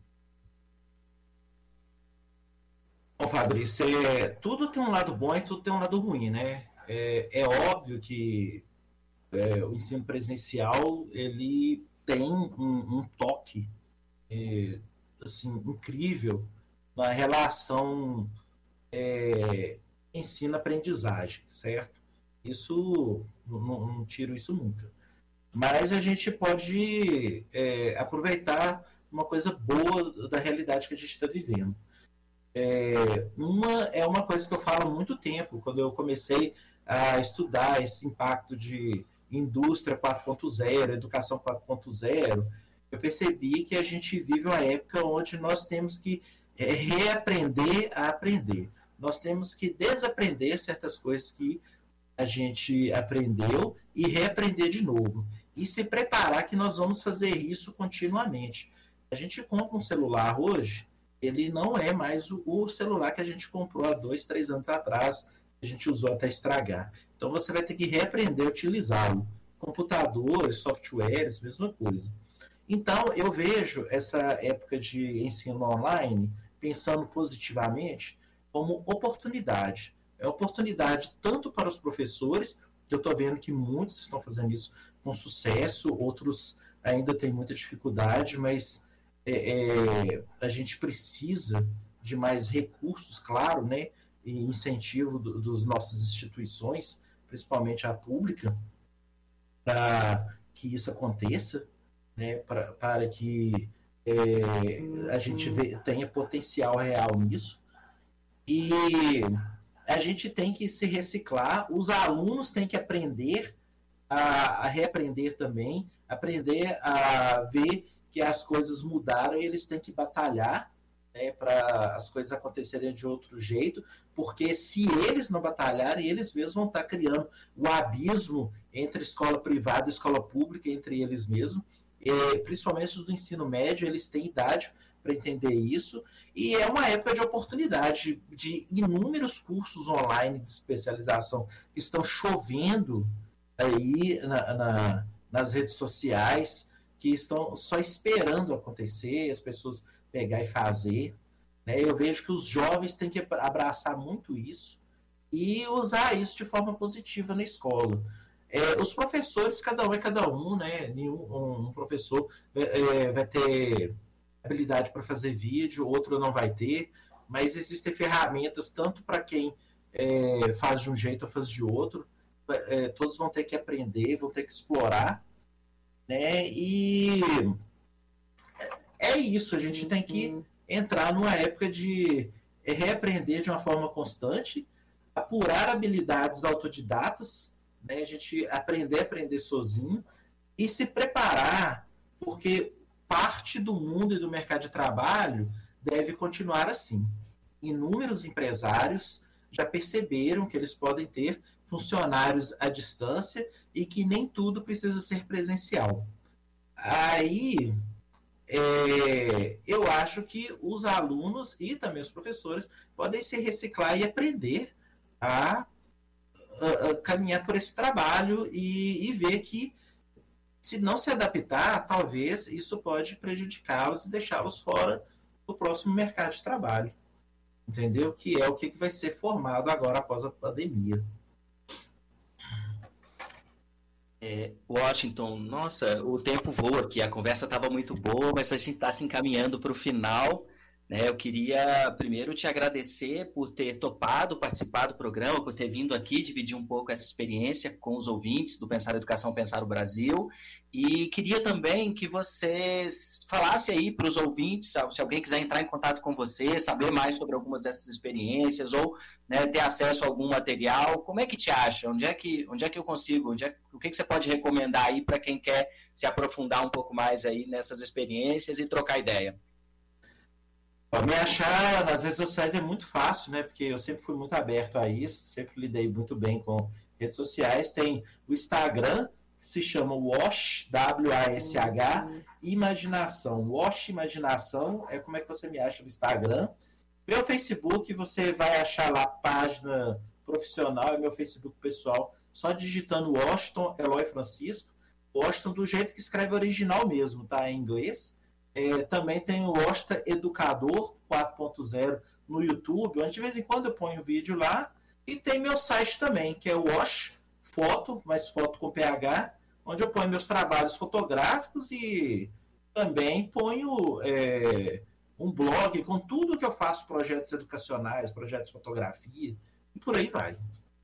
Bom, Fabrício, é, tudo tem um lado bom e tudo tem um lado ruim, né? É, é óbvio que é, o ensino presencial ele tem um, um toque é, assim, incrível na relação é, ensino-aprendizagem, certo? Isso, não, não tiro isso nunca. Mas a gente pode é, aproveitar uma coisa boa da realidade que a gente está vivendo. É, uma é uma coisa que eu falo há muito tempo, quando eu comecei a estudar esse impacto de indústria quatro ponto zero, educação quatro ponto zero, eu percebi que a gente vive uma época onde nós temos que é, reaprender a aprender. Nós temos que desaprender certas coisas que a gente aprendeu e reaprender de novo. E se preparar que nós vamos fazer isso continuamente. A gente compra um celular hoje, ele não é mais o, o celular que a gente comprou há dois, três anos atrás, que a gente usou até estragar. Então você vai ter que reaprender a utilizá-lo. Computadores, softwares, mesma coisa. Então eu vejo essa época de ensino online, pensando positivamente, como oportunidade. É oportunidade tanto para os professores, que eu estou vendo que muitos estão fazendo isso com sucesso, outros ainda têm muita dificuldade, mas É, é, a gente precisa de mais recursos, claro, né, e incentivo do, dos nossas instituições, principalmente a pública, para que isso aconteça, né, pra, para que é, a gente vê, tenha potencial real nisso. E a gente tem que se reciclar, os alunos têm que aprender a, a reaprender também, aprender a ver que as coisas mudaram e eles têm que batalhar, né, para as coisas acontecerem de outro jeito, porque se eles não batalharem, eles mesmos vão estar criando o abismo entre escola privada e escola pública, entre eles mesmos, e, principalmente os do ensino médio, eles têm idade para entender isso, e é uma época de oportunidade de inúmeros cursos online de especialização que estão chovendo aí na, na, nas redes sociais, que estão só esperando acontecer, as pessoas pegar e fazer, né? Eu vejo que os jovens têm que abraçar muito isso e usar isso de forma positiva na escola. É, os professores, cada um é cada um, né? Nenhum, um professor é, vai ter habilidade para fazer vídeo, outro não vai ter, mas existem ferramentas tanto para quem é, faz de um jeito ou faz de outro, é, todos vão ter que aprender, vão ter que explorar, né? E é isso, a gente tem que entrar numa época de reaprender de uma forma constante, apurar habilidades autodidatas, né? A gente aprender a aprender sozinho e se preparar, porque parte do mundo e do mercado de trabalho deve continuar assim. Inúmeros empresários já perceberam que eles podem ter funcionários à distância e que nem tudo precisa ser presencial. Aí, é, eu acho que os alunos e também os professores podem se reciclar e aprender a, a, a caminhar por esse trabalho e, e ver que, se não se adaptar, talvez isso pode prejudicá-los e deixá-los fora do próximo mercado de trabalho. Entendeu? Que é o que vai ser formado agora após a pandemia. É, Washington, nossa, o tempo voa aqui, a conversa estava muito boa, mas a gente está se encaminhando para o final, né? Eu queria primeiro te agradecer por ter topado participar do programa, por ter vindo aqui dividir um pouco essa experiência com os ouvintes do Pensar Educação, Pensar o Brasil, e queria também que você falasse aí para os ouvintes, se alguém quiser entrar em contato com você, saber mais sobre algumas dessas experiências, ou, né, ter acesso a algum material, como é que te acha? Onde é que, onde é que eu consigo? Onde é, o que, que você pode recomendar aí para quem quer se aprofundar um pouco mais aí nessas experiências e trocar ideia? Me achar nas redes sociais é muito fácil, né? Porque eu sempre fui muito aberto a isso, sempre lidei muito bem com redes sociais. Tem o Instagram, que se chama Wash, W A S H, Imaginação. Wash Imaginação é como é que você me acha no Instagram. Meu Facebook, você vai achar lá a página profissional, é meu Facebook pessoal, só digitando Washington Eloy Francisco. Washington do jeito que escreve original mesmo, tá? Em inglês. É, também tem o Washington Educador quatro ponto zero no YouTube, onde de vez em quando eu ponho vídeo lá, e tem meu site também, que é o Wash Foto, mas foto com P H, onde eu ponho meus trabalhos fotográficos e também ponho é, um blog com tudo que eu faço, projetos educacionais, projetos de fotografia, e por aí vai.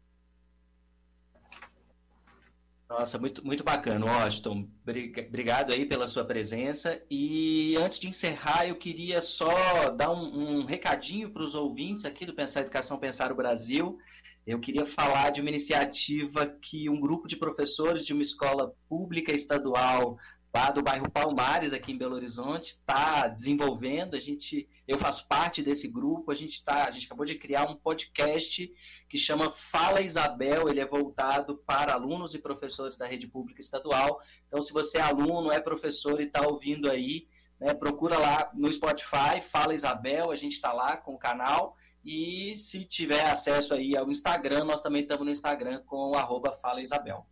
Nossa, muito, muito bacana, Washington. Obrigado aí pela sua presença. E antes de encerrar, eu queria só dar um, um recadinho para os ouvintes aqui do Pensar Educação, Pensar o Brasil. Eu queria falar de uma iniciativa que um grupo de professores de uma escola pública estadual lá do bairro Palmares, aqui em Belo Horizonte, está desenvolvendo. A gente, eu faço parte desse grupo. A gente, tá, a gente acabou de criar um podcast que chama Fala Isabel. Ele é voltado para alunos e professores da rede pública estadual. Então, se você é aluno, é professor e está ouvindo aí, né, procura lá no Spotify, Fala Isabel, a gente está lá com o canal. E se tiver acesso aí ao Instagram, nós também estamos no Instagram com o arroba Fala Isabel.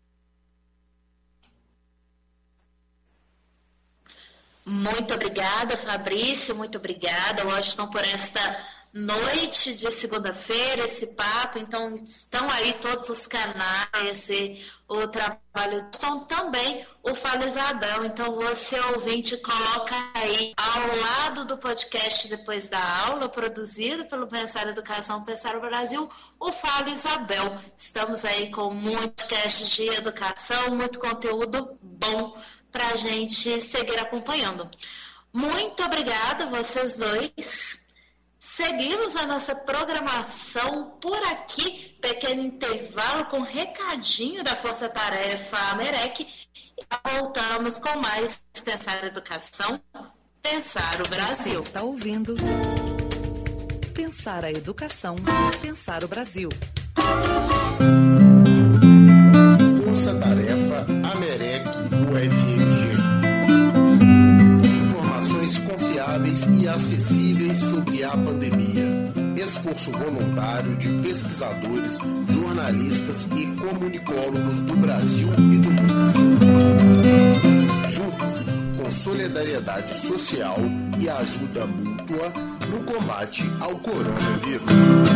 Muito obrigada, Fabrício, muito obrigada, Washington, por esta noite de segunda-feira, esse papo. Então, estão aí todos os canais, esse, o trabalho, então também o Fala Isabel. Então, você, ouvinte, coloca aí ao lado do podcast depois da aula, produzido pelo Pensar Educação, Pensar o Brasil, o Fala Isabel. Estamos aí com muitos podcasts de educação, muito conteúdo bom para a gente seguir acompanhando. Muito obrigada, vocês dois. Seguimos a nossa programação por aqui, pequeno intervalo com recadinho da Força Tarefa Amerec. E voltamos com mais Pensar Educação, Pensar o Brasil. Você está ouvindo Pensar a Educação, Pensar o Brasil. Força Tarefa Amerec U F M G. Informações confiáveis e acessíveis sobre a pandemia. Esforço voluntário de pesquisadores, jornalistas e comunicólogos do Brasil e do mundo. Juntos, com solidariedade social e ajuda mútua no combate ao coronavírus.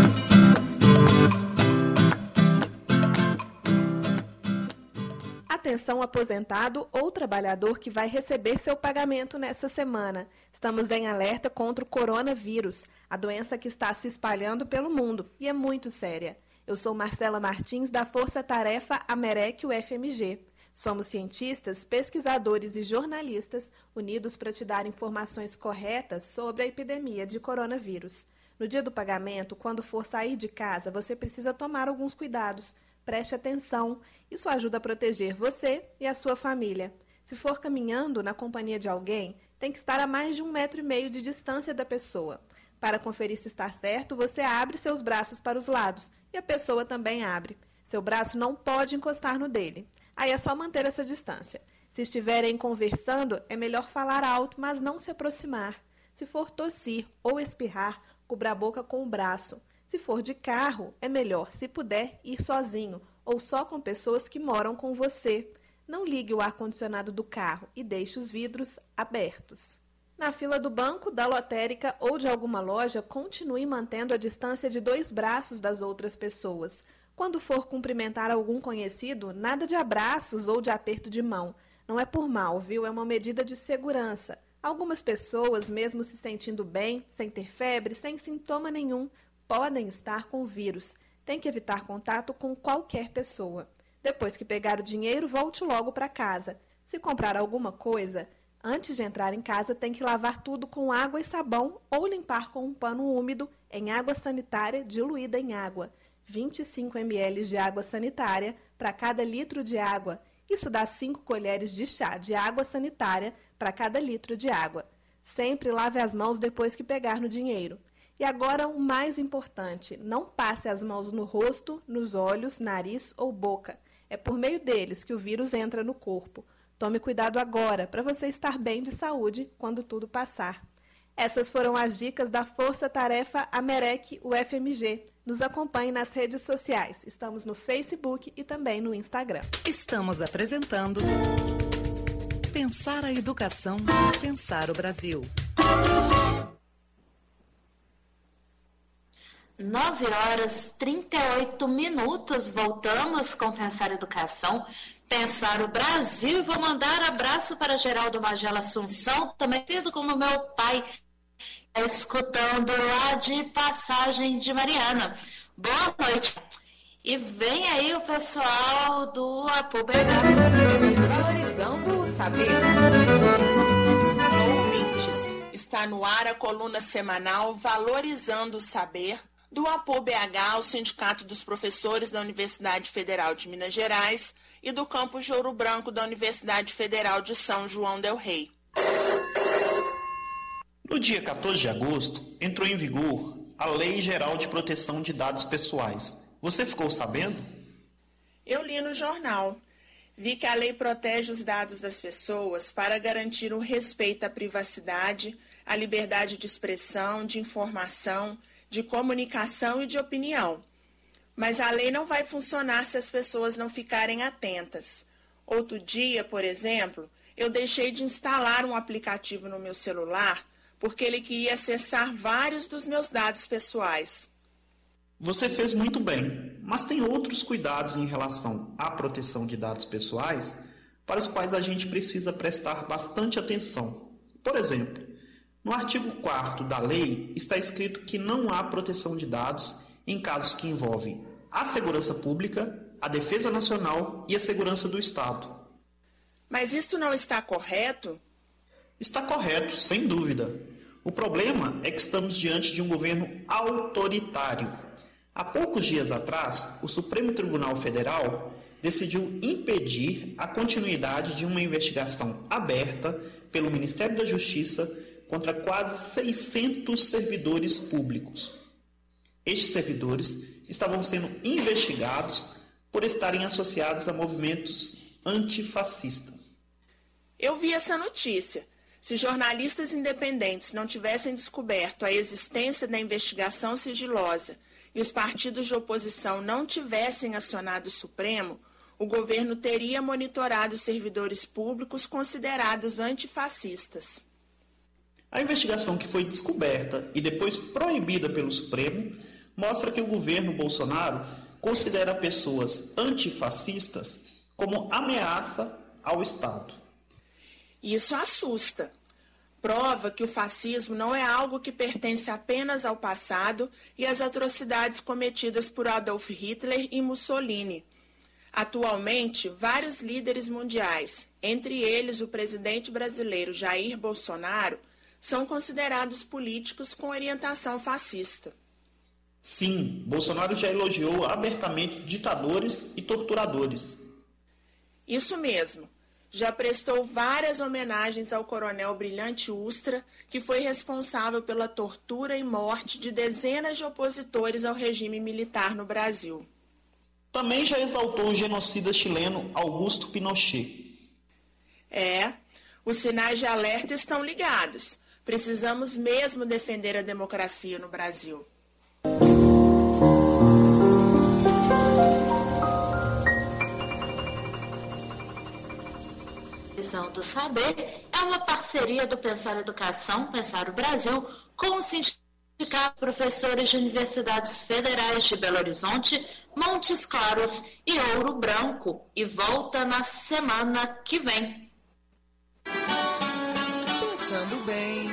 Atenção, aposentado ou trabalhador que vai receber seu pagamento nessa semana. Estamos em alerta contra o coronavírus, a doença que está se espalhando pelo mundo e é muito séria. Eu sou Marcela Martins, da Força Tarefa Amerec U F M G. Somos cientistas, pesquisadores e jornalistas unidos para te dar informações corretas sobre a epidemia de coronavírus. No dia do pagamento, quando for sair de casa, você precisa tomar alguns cuidados. Preste atenção, isso ajuda a proteger você e a sua família. Se for caminhando na companhia de alguém, tem que estar a mais de um metro e meio de distância da pessoa. Para conferir se está certo, você abre seus braços para os lados e a pessoa também abre. Seu braço não pode encostar no dele. Aí é só manter essa distância. Se estiverem conversando, é melhor falar alto, mas não se aproximar. Se for tossir ou espirrar, cubra a boca com o braço. Se for de carro, é melhor, se puder, ir sozinho ou só com pessoas que moram com você. Não ligue o ar-condicionado do carro e deixe os vidros abertos. Na fila do banco, da lotérica ou de alguma loja, continue mantendo a distância de dois braços das outras pessoas. Quando for cumprimentar algum conhecido, nada de abraços ou de aperto de mão. Não é por mal, viu? É uma medida de segurança. Algumas pessoas, mesmo se sentindo bem, sem ter febre, sem sintoma nenhum, podem estar com o vírus. Tem que evitar contato com qualquer pessoa. Depois que pegar o dinheiro, volte logo para casa. Se comprar alguma coisa, antes de entrar em casa, tem que lavar tudo com água e sabão ou limpar com um pano úmido em água sanitária diluída em água. vinte e cinco mililitros de água sanitária para cada litro de água. Isso dá cinco colheres de chá de água sanitária para cada litro de água. Sempre lave as mãos depois que pegar no dinheiro. E agora o mais importante, não passe as mãos no rosto, nos olhos, nariz ou boca. É por meio deles que o vírus entra no corpo. Tome cuidado agora para você estar bem de saúde quando tudo passar. Essas foram as dicas da Força Tarefa Amerec U F M G. Nos acompanhe nas redes sociais. Estamos no Facebook e também no Instagram. Estamos apresentando Pensar a Educação, Pensar o Brasil. nove horas e trinta e oito minutos, voltamos com Pensar Educação, Pensar o Brasil. E vou mandar abraço para Geraldo Magela Assunção, também tido como meu pai, escutando lá de Passagem de Mariana. Boa noite. E vem aí o pessoal do Apubegá. Valorizando o saber. Ouvintes, está no ar a coluna semanal Valorizando o Saber, do ApoBH, o Sindicato dos Professores da Universidade Federal de Minas Gerais, e do campus de Ouro Branco da Universidade Federal de São João del Rei. No dia quatorze de agosto, entrou em vigor a Lei Geral de Proteção de Dados Pessoais. Você ficou sabendo? Eu li no jornal. Vi que a lei protege os dados das pessoas para garantir o respeito à privacidade, à liberdade de expressão, de informação, de comunicação e de opinião. Mas a lei não vai funcionar se as pessoas não ficarem atentas. Outro dia, por exemplo, eu deixei de instalar um aplicativo no meu celular porque ele queria acessar vários dos meus dados pessoais. Você fez muito bem, mas tem outros cuidados em relação à proteção de dados pessoais para os quais a gente precisa prestar bastante atenção. Por exemplo, no artigo quarto da lei está escrito que não há proteção de dados em casos que envolvem a segurança pública, a defesa nacional e a segurança do Estado. Mas isto não está correto? Está correto, sem dúvida. O problema é que estamos diante de um governo autoritário. Há poucos dias atrás, o Supremo Tribunal Federal decidiu impedir a continuidade de uma investigação aberta pelo Ministério da Justiça contra quase seiscentos servidores públicos. Estes servidores estavam sendo investigados por estarem associados a movimentos antifascistas. Eu vi essa notícia. Se jornalistas independentes não tivessem descoberto a existência da investigação sigilosa e os partidos de oposição não tivessem acionado o Supremo, o governo teria monitorado os servidores públicos considerados antifascistas. A investigação que foi descoberta e depois proibida pelo Supremo mostra que o governo Bolsonaro considera pessoas antifascistas como ameaça ao Estado. Isso assusta. Prova que o fascismo não é algo que pertence apenas ao passado e às atrocidades cometidas por Adolf Hitler e Mussolini. Atualmente, vários líderes mundiais, entre eles o presidente brasileiro Jair Bolsonaro, são considerados políticos com orientação fascista. Sim, Bolsonaro já elogiou abertamente ditadores e torturadores. Isso mesmo. Já prestou várias homenagens ao coronel Brilhante Ustra, que foi responsável pela tortura e morte de dezenas de opositores ao regime militar no Brasil. Também já exaltou o genocida chileno Augusto Pinochet. É, os sinais de alerta estão ligados. Precisamos mesmo defender a democracia no Brasil. Visão do Saber é uma parceria do Pensar Educação, Pensar o Brasil, com o Sindicato de Professores de Universidades Federais de Belo Horizonte, Montes Claros e Ouro Branco, e volta na semana que vem. Pensando bem.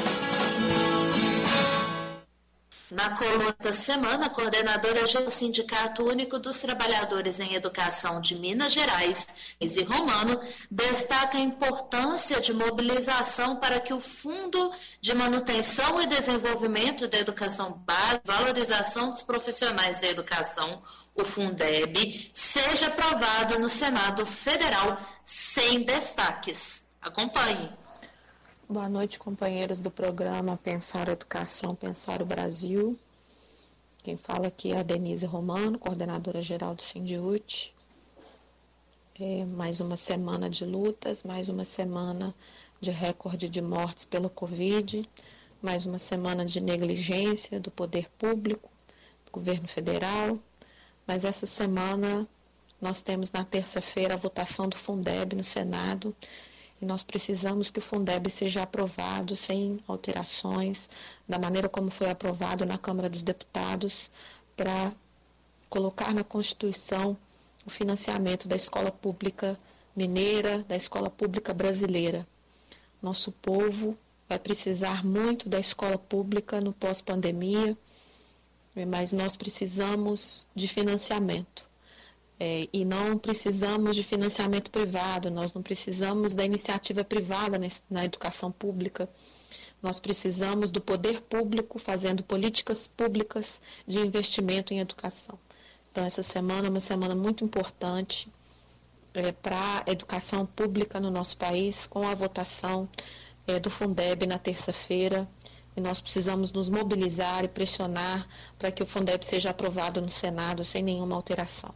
Na coluna da semana, a coordenadora do Sindicato Único dos Trabalhadores em Educação de Minas Gerais, Denise Romano, destaca a importância de mobilização para que o Fundo de Manutenção e Desenvolvimento da Educação Básica e Valorização dos Profissionais da Educação, o Fundeb, seja aprovado no Senado Federal sem destaques. Acompanhe. Boa noite, companheiros do programa Pensar Educação, Pensar o Brasil. Quem fala aqui é a Denise Romano, coordenadora geral do Sindiúte. É mais uma semana de lutas, mais uma semana de recorde de mortes pela Covid, mais uma semana de negligência do poder público, do governo federal. Mas essa semana nós temos na terça-feira a votação do Fundeb no Senado. E nós precisamos que o Fundeb seja aprovado sem alterações, da maneira como foi aprovado na Câmara dos Deputados, para colocar na Constituição o financiamento da escola pública mineira, da escola pública brasileira. Nosso povo vai precisar muito da escola pública no pós-pandemia, mas nós precisamos de financiamento. É, e não precisamos de financiamento privado, nós não precisamos da iniciativa privada na, na educação pública, nós precisamos do poder público fazendo políticas públicas de investimento em educação. Então, essa semana é uma semana muito importante é, para a educação pública no nosso país, com a votação é, do Fundeb na terça-feira, e nós precisamos nos mobilizar e pressionar para que o Fundeb seja aprovado no Senado sem nenhuma alteração.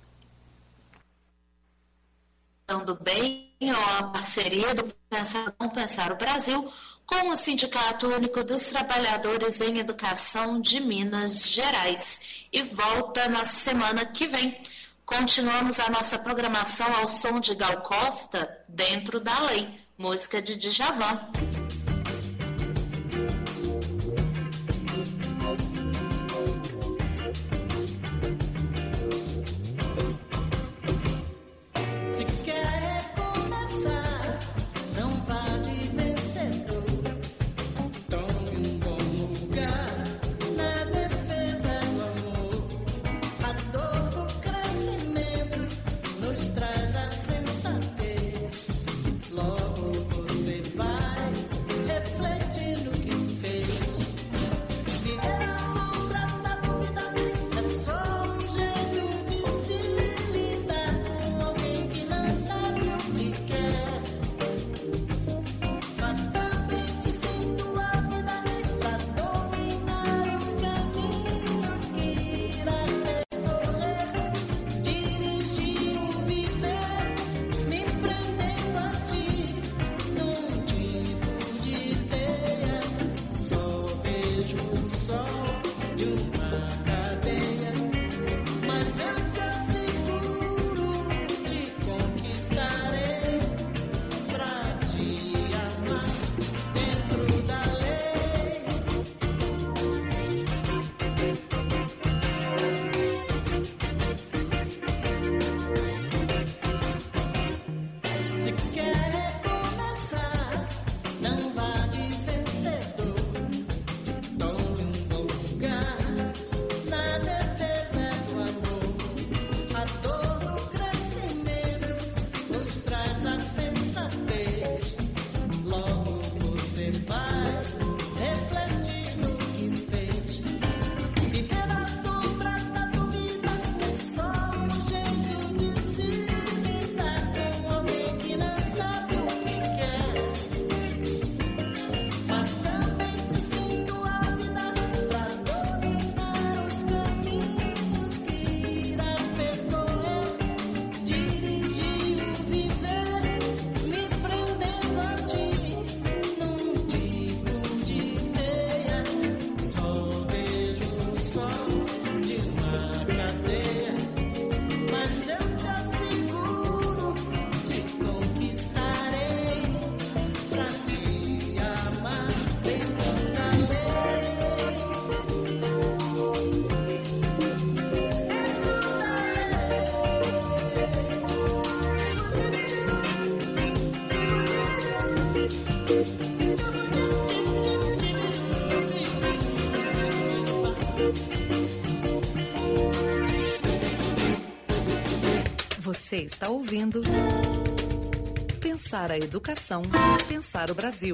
Do bem, a parceria do Pensar, Pensar o Brasil com o Sindicato Único dos Trabalhadores em Educação de Minas Gerais. E volta na semana que vem. Continuamos a nossa programação ao som de Gal Costa, Dentro da Lei, música de Djavan. Você está ouvindo Pensar a Educação, Pensar o Brasil.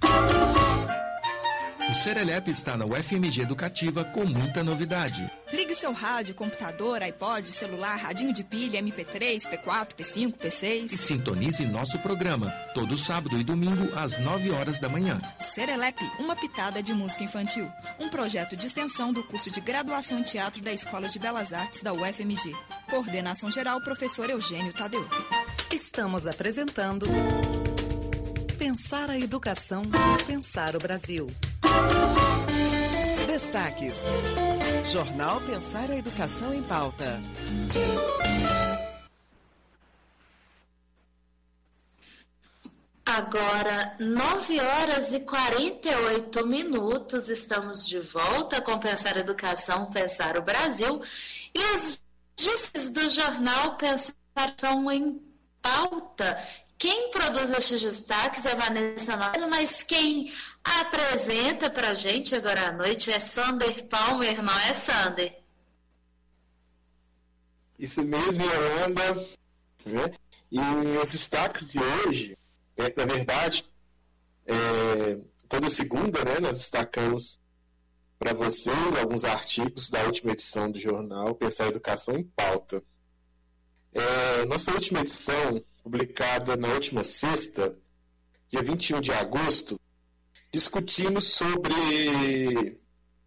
O Serelep está na U F M G Educativa com muita novidade. Ligue seu rádio, computador, iPod, celular, radinho de pilha, M P três, P quatro, P cinco, P seis. E sintonize nosso programa, todo sábado e domingo às nove horas da manhã. Serelep, uma pitada de música infantil. Um projeto de extensão do curso de graduação em teatro da Escola de Belas Artes da U F M G. Coordenação geral, professor Eugênio Tadeu. Estamos apresentando Pensar a Educação, Pensar o Brasil. Destaques. Jornal Pensar a Educação em Pauta. Agora, nove horas e quarenta e oito minutos, estamos de volta com Pensar a Educação, Pensar o Brasil. E os destaques do jornal Pensar são em pauta. Quem produz esses destaques é Vanessa Nogueira, mas quem apresenta para a gente agora à noite é Sander Palmer, não é, Sander? Isso mesmo, Yolanda. Né? E os destaques de hoje, é, na verdade, é, toda segunda, né, nós destacamos para vocês alguns artigos da última edição do jornal Pensar a Educação em Pauta. É, nossa última edição, publicada na última sexta, dia vinte e um de agosto, discutimos sobre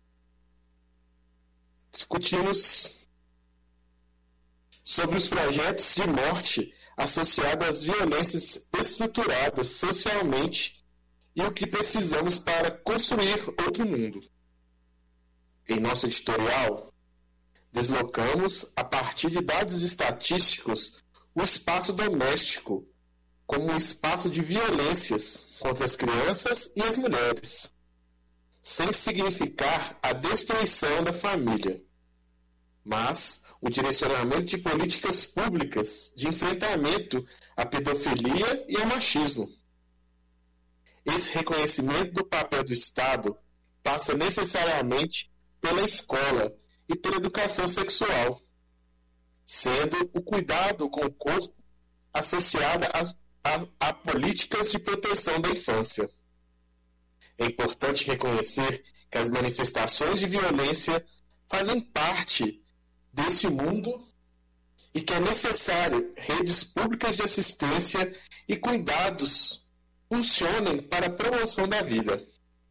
discutimos sobre os projetos de morte associados às violências estruturadas socialmente e o que precisamos para construir outro mundo. Em nosso editorial, deslocamos, a partir de dados estatísticos, o espaço doméstico como um espaço de violências contra as crianças e as mulheres, sem significar a destruição da família, mas o direcionamento de políticas públicas de enfrentamento à pedofilia e ao machismo. Esse reconhecimento do papel do Estado passa necessariamente pela escola e pela educação sexual, sendo o cuidado com o corpo associado a, a, a políticas de proteção da infância. É importante reconhecer que as manifestações de violência fazem parte desse mundo e que é necessário redes públicas de assistência e cuidados funcionem para a promoção da vida.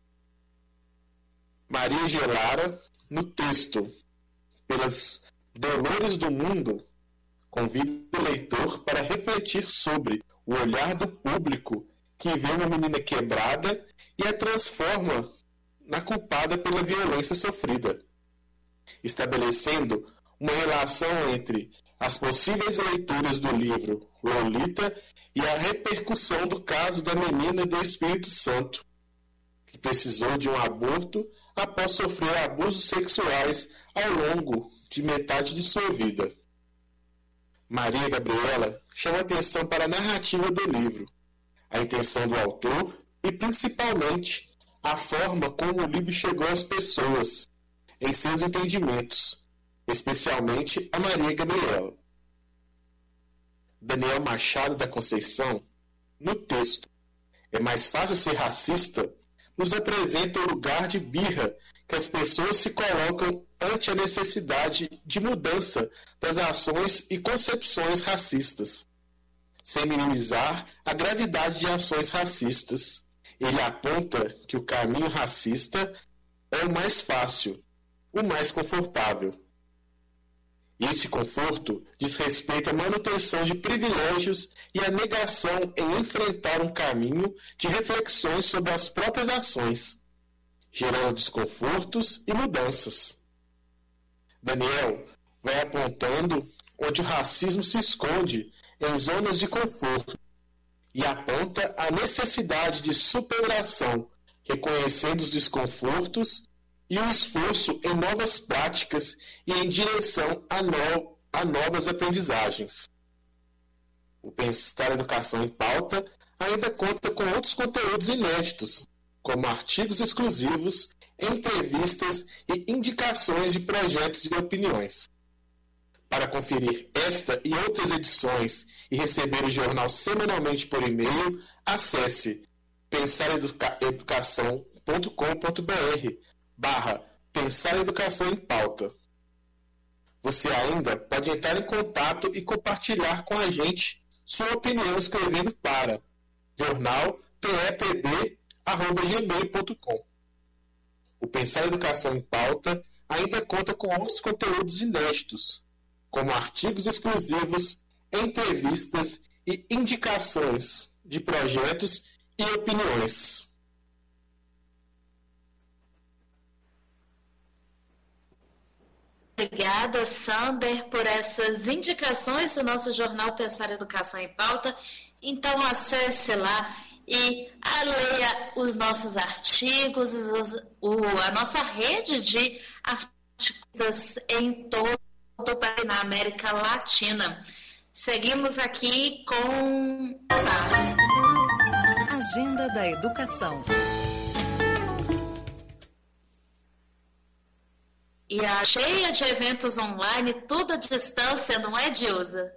Maria Gelara, no texto Pelas Dolores do Mundo, convida o leitor para refletir sobre o olhar do público que vê uma menina quebrada e a transforma na culpada pela violência sofrida, estabelecendo uma relação entre as possíveis leituras do livro Lolita e a repercussão do caso da menina do Espírito Santo, que precisou de um aborto após sofrer abusos sexuais ao longo de metade de sua vida. Maria Gabriela chama atenção para a narrativa do livro, a intenção do autor e, principalmente, a forma como o livro chegou às pessoas, em seus entendimentos, especialmente a Maria Gabriela. Daniel Machado da Conceição, no texto É Mais Fácil Ser Racista, nos apresenta o lugar de birra que as pessoas se colocam ante a necessidade de mudança das ações e concepções racistas. Sem minimizar a gravidade de ações racistas, ele aponta que o caminho racista é o mais fácil, o mais confortável. Esse conforto diz respeito à manutenção de privilégios e à negação em enfrentar um caminho de reflexões sobre as próprias ações, gerando desconfortos e mudanças. Daniel vai apontando onde o racismo se esconde em zonas de conforto e aponta a necessidade de superação, reconhecendo os desconfortos e o esforço em novas práticas e em direção a, no, a novas aprendizagens. O Pensar a Educação em Pauta ainda conta com outros conteúdos inéditos, como artigos exclusivos, entrevistas e indicações de projetos e opiniões. Para conferir esta e outras edições e receber o jornal semanalmente por e-mail, acesse pensareducação.com.br barra Pensar Educação em Pauta. Você ainda pode entrar em contato e compartilhar com a gente sua opinião escrevendo para jornal p e p b arroba gmail ponto com. O Pensar Educação em Pauta ainda conta com outros conteúdos inéditos, como artigos exclusivos, entrevistas e indicações de projetos e opiniões. Obrigada, Sander, por essas indicações do nosso jornal Pensar Educação em Pauta. Então, acesse lá e leia os nossos artigos, os, o, a nossa rede de artigos em todo o país, na América Latina. Seguimos aqui com a Agenda da Educação. E a cheia de eventos online, tudo à distância, não é, Dilza?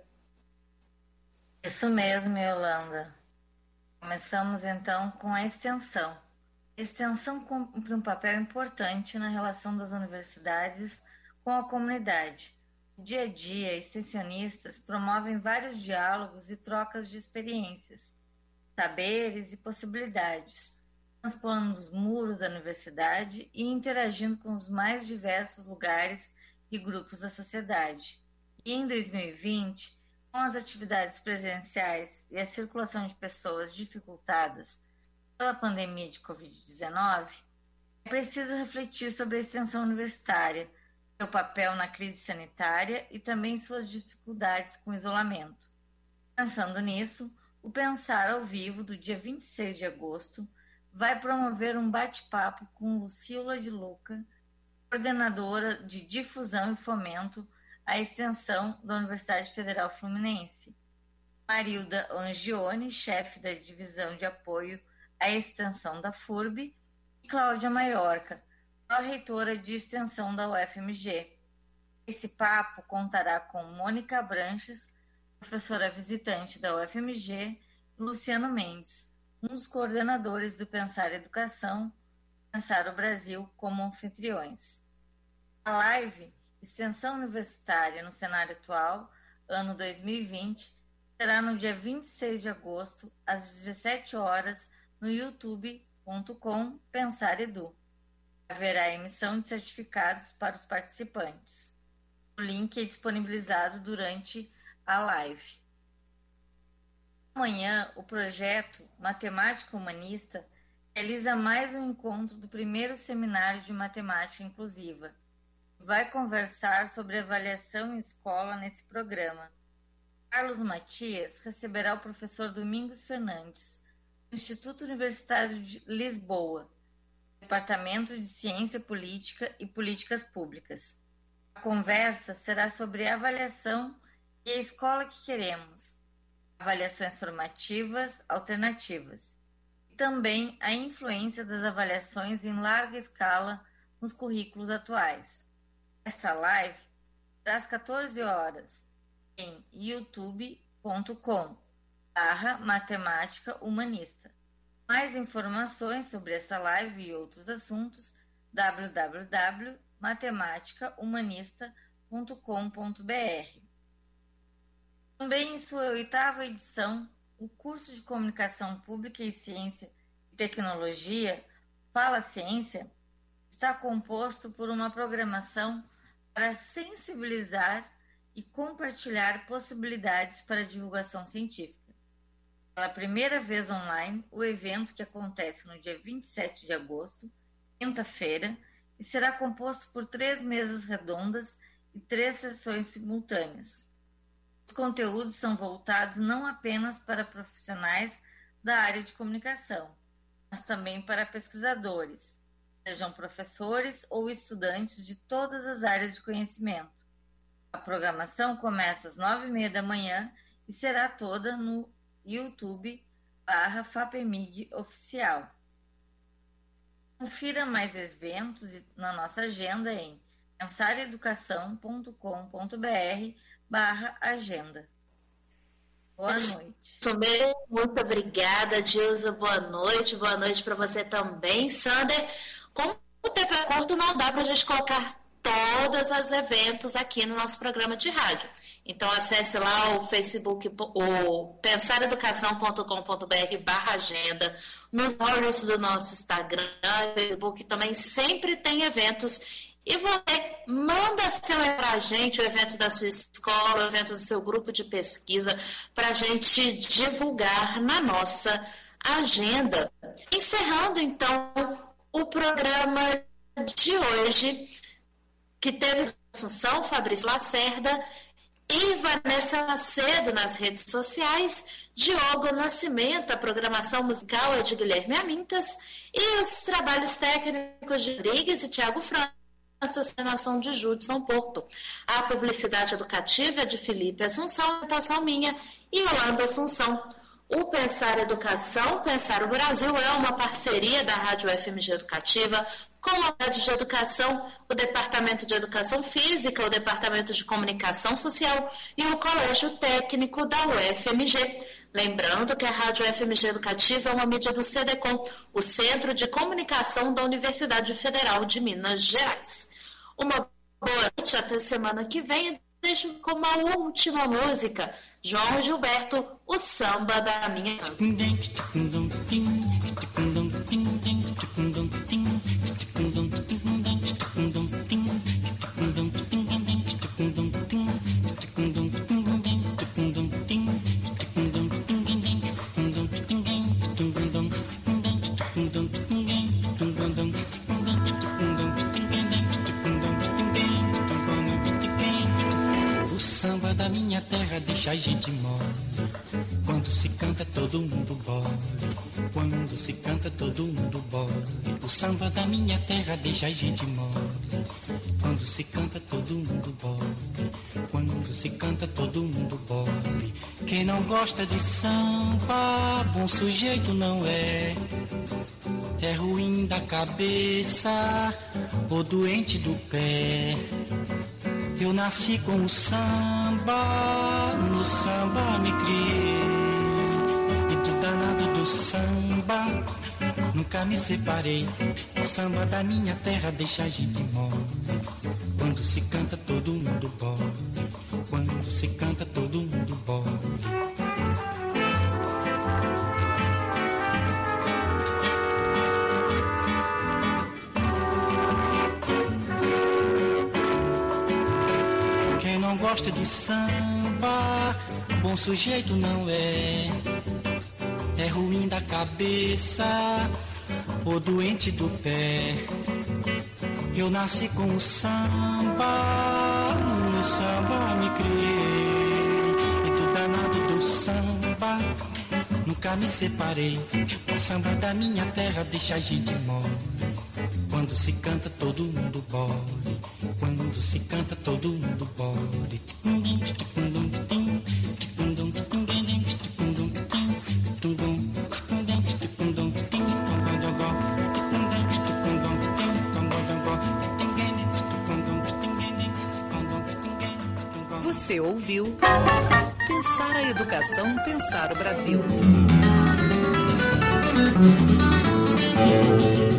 Isso mesmo, Yolanda. Começamos então com a extensão. A extensão cumpre um papel importante na relação das universidades com a comunidade. No dia a dia, extensionistas promovem vários diálogos e trocas de experiências, saberes e possibilidades, transpondo os muros da universidade e interagindo com os mais diversos lugares e grupos da sociedade. E em dois mil e vinte, com as atividades presenciais e a circulação de pessoas dificultadas pela pandemia de covid dezenove, é preciso refletir sobre a extensão universitária, seu papel na crise sanitária e também suas dificuldades com o isolamento. Pensando nisso, o Pensar ao Vivo, do dia vinte e seis de agosto, vai promover um bate-papo com Lucila de Luca, coordenadora de difusão e fomento à extensão da Universidade Federal Fluminense, Marilda Angione, chefe da divisão de apoio à extensão da F U R B, e Cláudia Maiorca, pró-reitora de extensão da U F M G. Esse papo contará com Mônica Branches, professora visitante da U F M G, e Luciano Mendes, um dos coordenadores do Pensar Educação, Pensar o Brasil, como anfitriões. A live Extensão Universitária no Cenário Atual, ano dois mil e vinte, será no dia vinte e seis de agosto, às dezessete horas, no youtube ponto com Pensar Edu. Haverá emissão de certificados para os participantes. O link é disponibilizado durante a live. Amanhã, o projeto Matemática Humanista realiza mais um encontro do primeiro seminário de Matemática Inclusiva. Vai conversar sobre avaliação em escola nesse programa. Carlos Matias receberá o professor Domingos Fernandes, do Instituto Universitário de Lisboa, Departamento de Ciência Política e Políticas Públicas. A conversa será sobre avaliação e a escola que queremos, avaliações formativas alternativas, e também a influência das avaliações em larga escala nos currículos atuais. Essa live será às quatorze horas em youtube ponto com barra matemática humanista. Mais informações sobre essa live e outros assuntos, w w w ponto matemática humanista ponto com ponto b r. Também em sua oitava edição, o curso de Comunicação Pública e Ciência e Tecnologia, Fala Ciência, está composto por uma programação para sensibilizar e compartilhar possibilidades para divulgação científica. Pela primeira vez online, o evento, que acontece no dia vinte e sete de agosto, quinta-feira, e será composto por três mesas redondas e três sessões simultâneas. Os conteúdos são voltados não apenas para profissionais da área de comunicação, mas também para pesquisadores, sejam professores ou estudantes de todas as áreas de conhecimento. A programação começa às nove e meia da manhã e será toda no YouTube barra FAPEMIG Oficial. Confira mais eventos na nossa agenda em pensareducação.com.br barra agenda. Boa noite. Também, muito obrigada, Dilza. Boa noite. Boa noite para você também, Sander. Como o tempo é curto, não dá para a gente colocar todos os eventos aqui no nosso programa de rádio. Então, acesse lá o Facebook, o pensareducação.com.br barra agenda, nos stories do nosso Instagram, Facebook também sempre tem eventos. E você manda seu para a gente, o evento da sua escola, o evento do seu grupo de pesquisa, para a gente divulgar na nossa agenda. Encerrando, então, o programa de hoje, que teve Assunção, Fabrício Lacerda e Vanessa Macedo nas redes sociais, Diogo Nascimento, a programação musical é de Guilherme Amintas, e os trabalhos técnicos de Rodrigues e Thiago França, a coordenação de Judson Porto. A publicidade educativa é de Felipe Assunção, a apresentação minha e Yolanda Assunção. O Pensar Educação, Pensar o Brasil é uma parceria da Rádio F M G Educativa com a Rádio de Educação, o Departamento de Educação Física, o Departamento de Comunicação Social e o Colégio Técnico da U F M G. Lembrando que a Rádio F M G Educativa é uma mídia do CEDECOM, o Centro de Comunicação da Universidade Federal de Minas Gerais. Uma boa noite, até semana que vem. Deixo com uma última música, João Gilberto, o samba da minha cama. Samba da minha terra deixa a gente mole. Quando se canta todo mundo bole. Quando se canta todo mundo bole. O samba da minha terra deixa a gente mole. Quando se canta todo mundo bole. Quando se canta todo mundo bole. Quem não gosta de samba, bom sujeito não é. É ruim da cabeça ou doente do pé. Eu nasci com o samba, no samba me criei. E do danado do samba, nunca me separei. O samba da minha terra deixa a gente mole. Quando se canta todo mundo bole. Quando se canta todo mundo bole. Não gosta de samba, bom sujeito não é. É ruim da cabeça ou doente do pé. Eu nasci com o samba, no samba me criei. E do danado do samba, nunca me separei. O samba da minha terra deixa a gente mole. Quando se canta todo mundo bole. Quando se canta todo mundo bole. Você ouviu Pensar a Educação, Pensar o Brasil.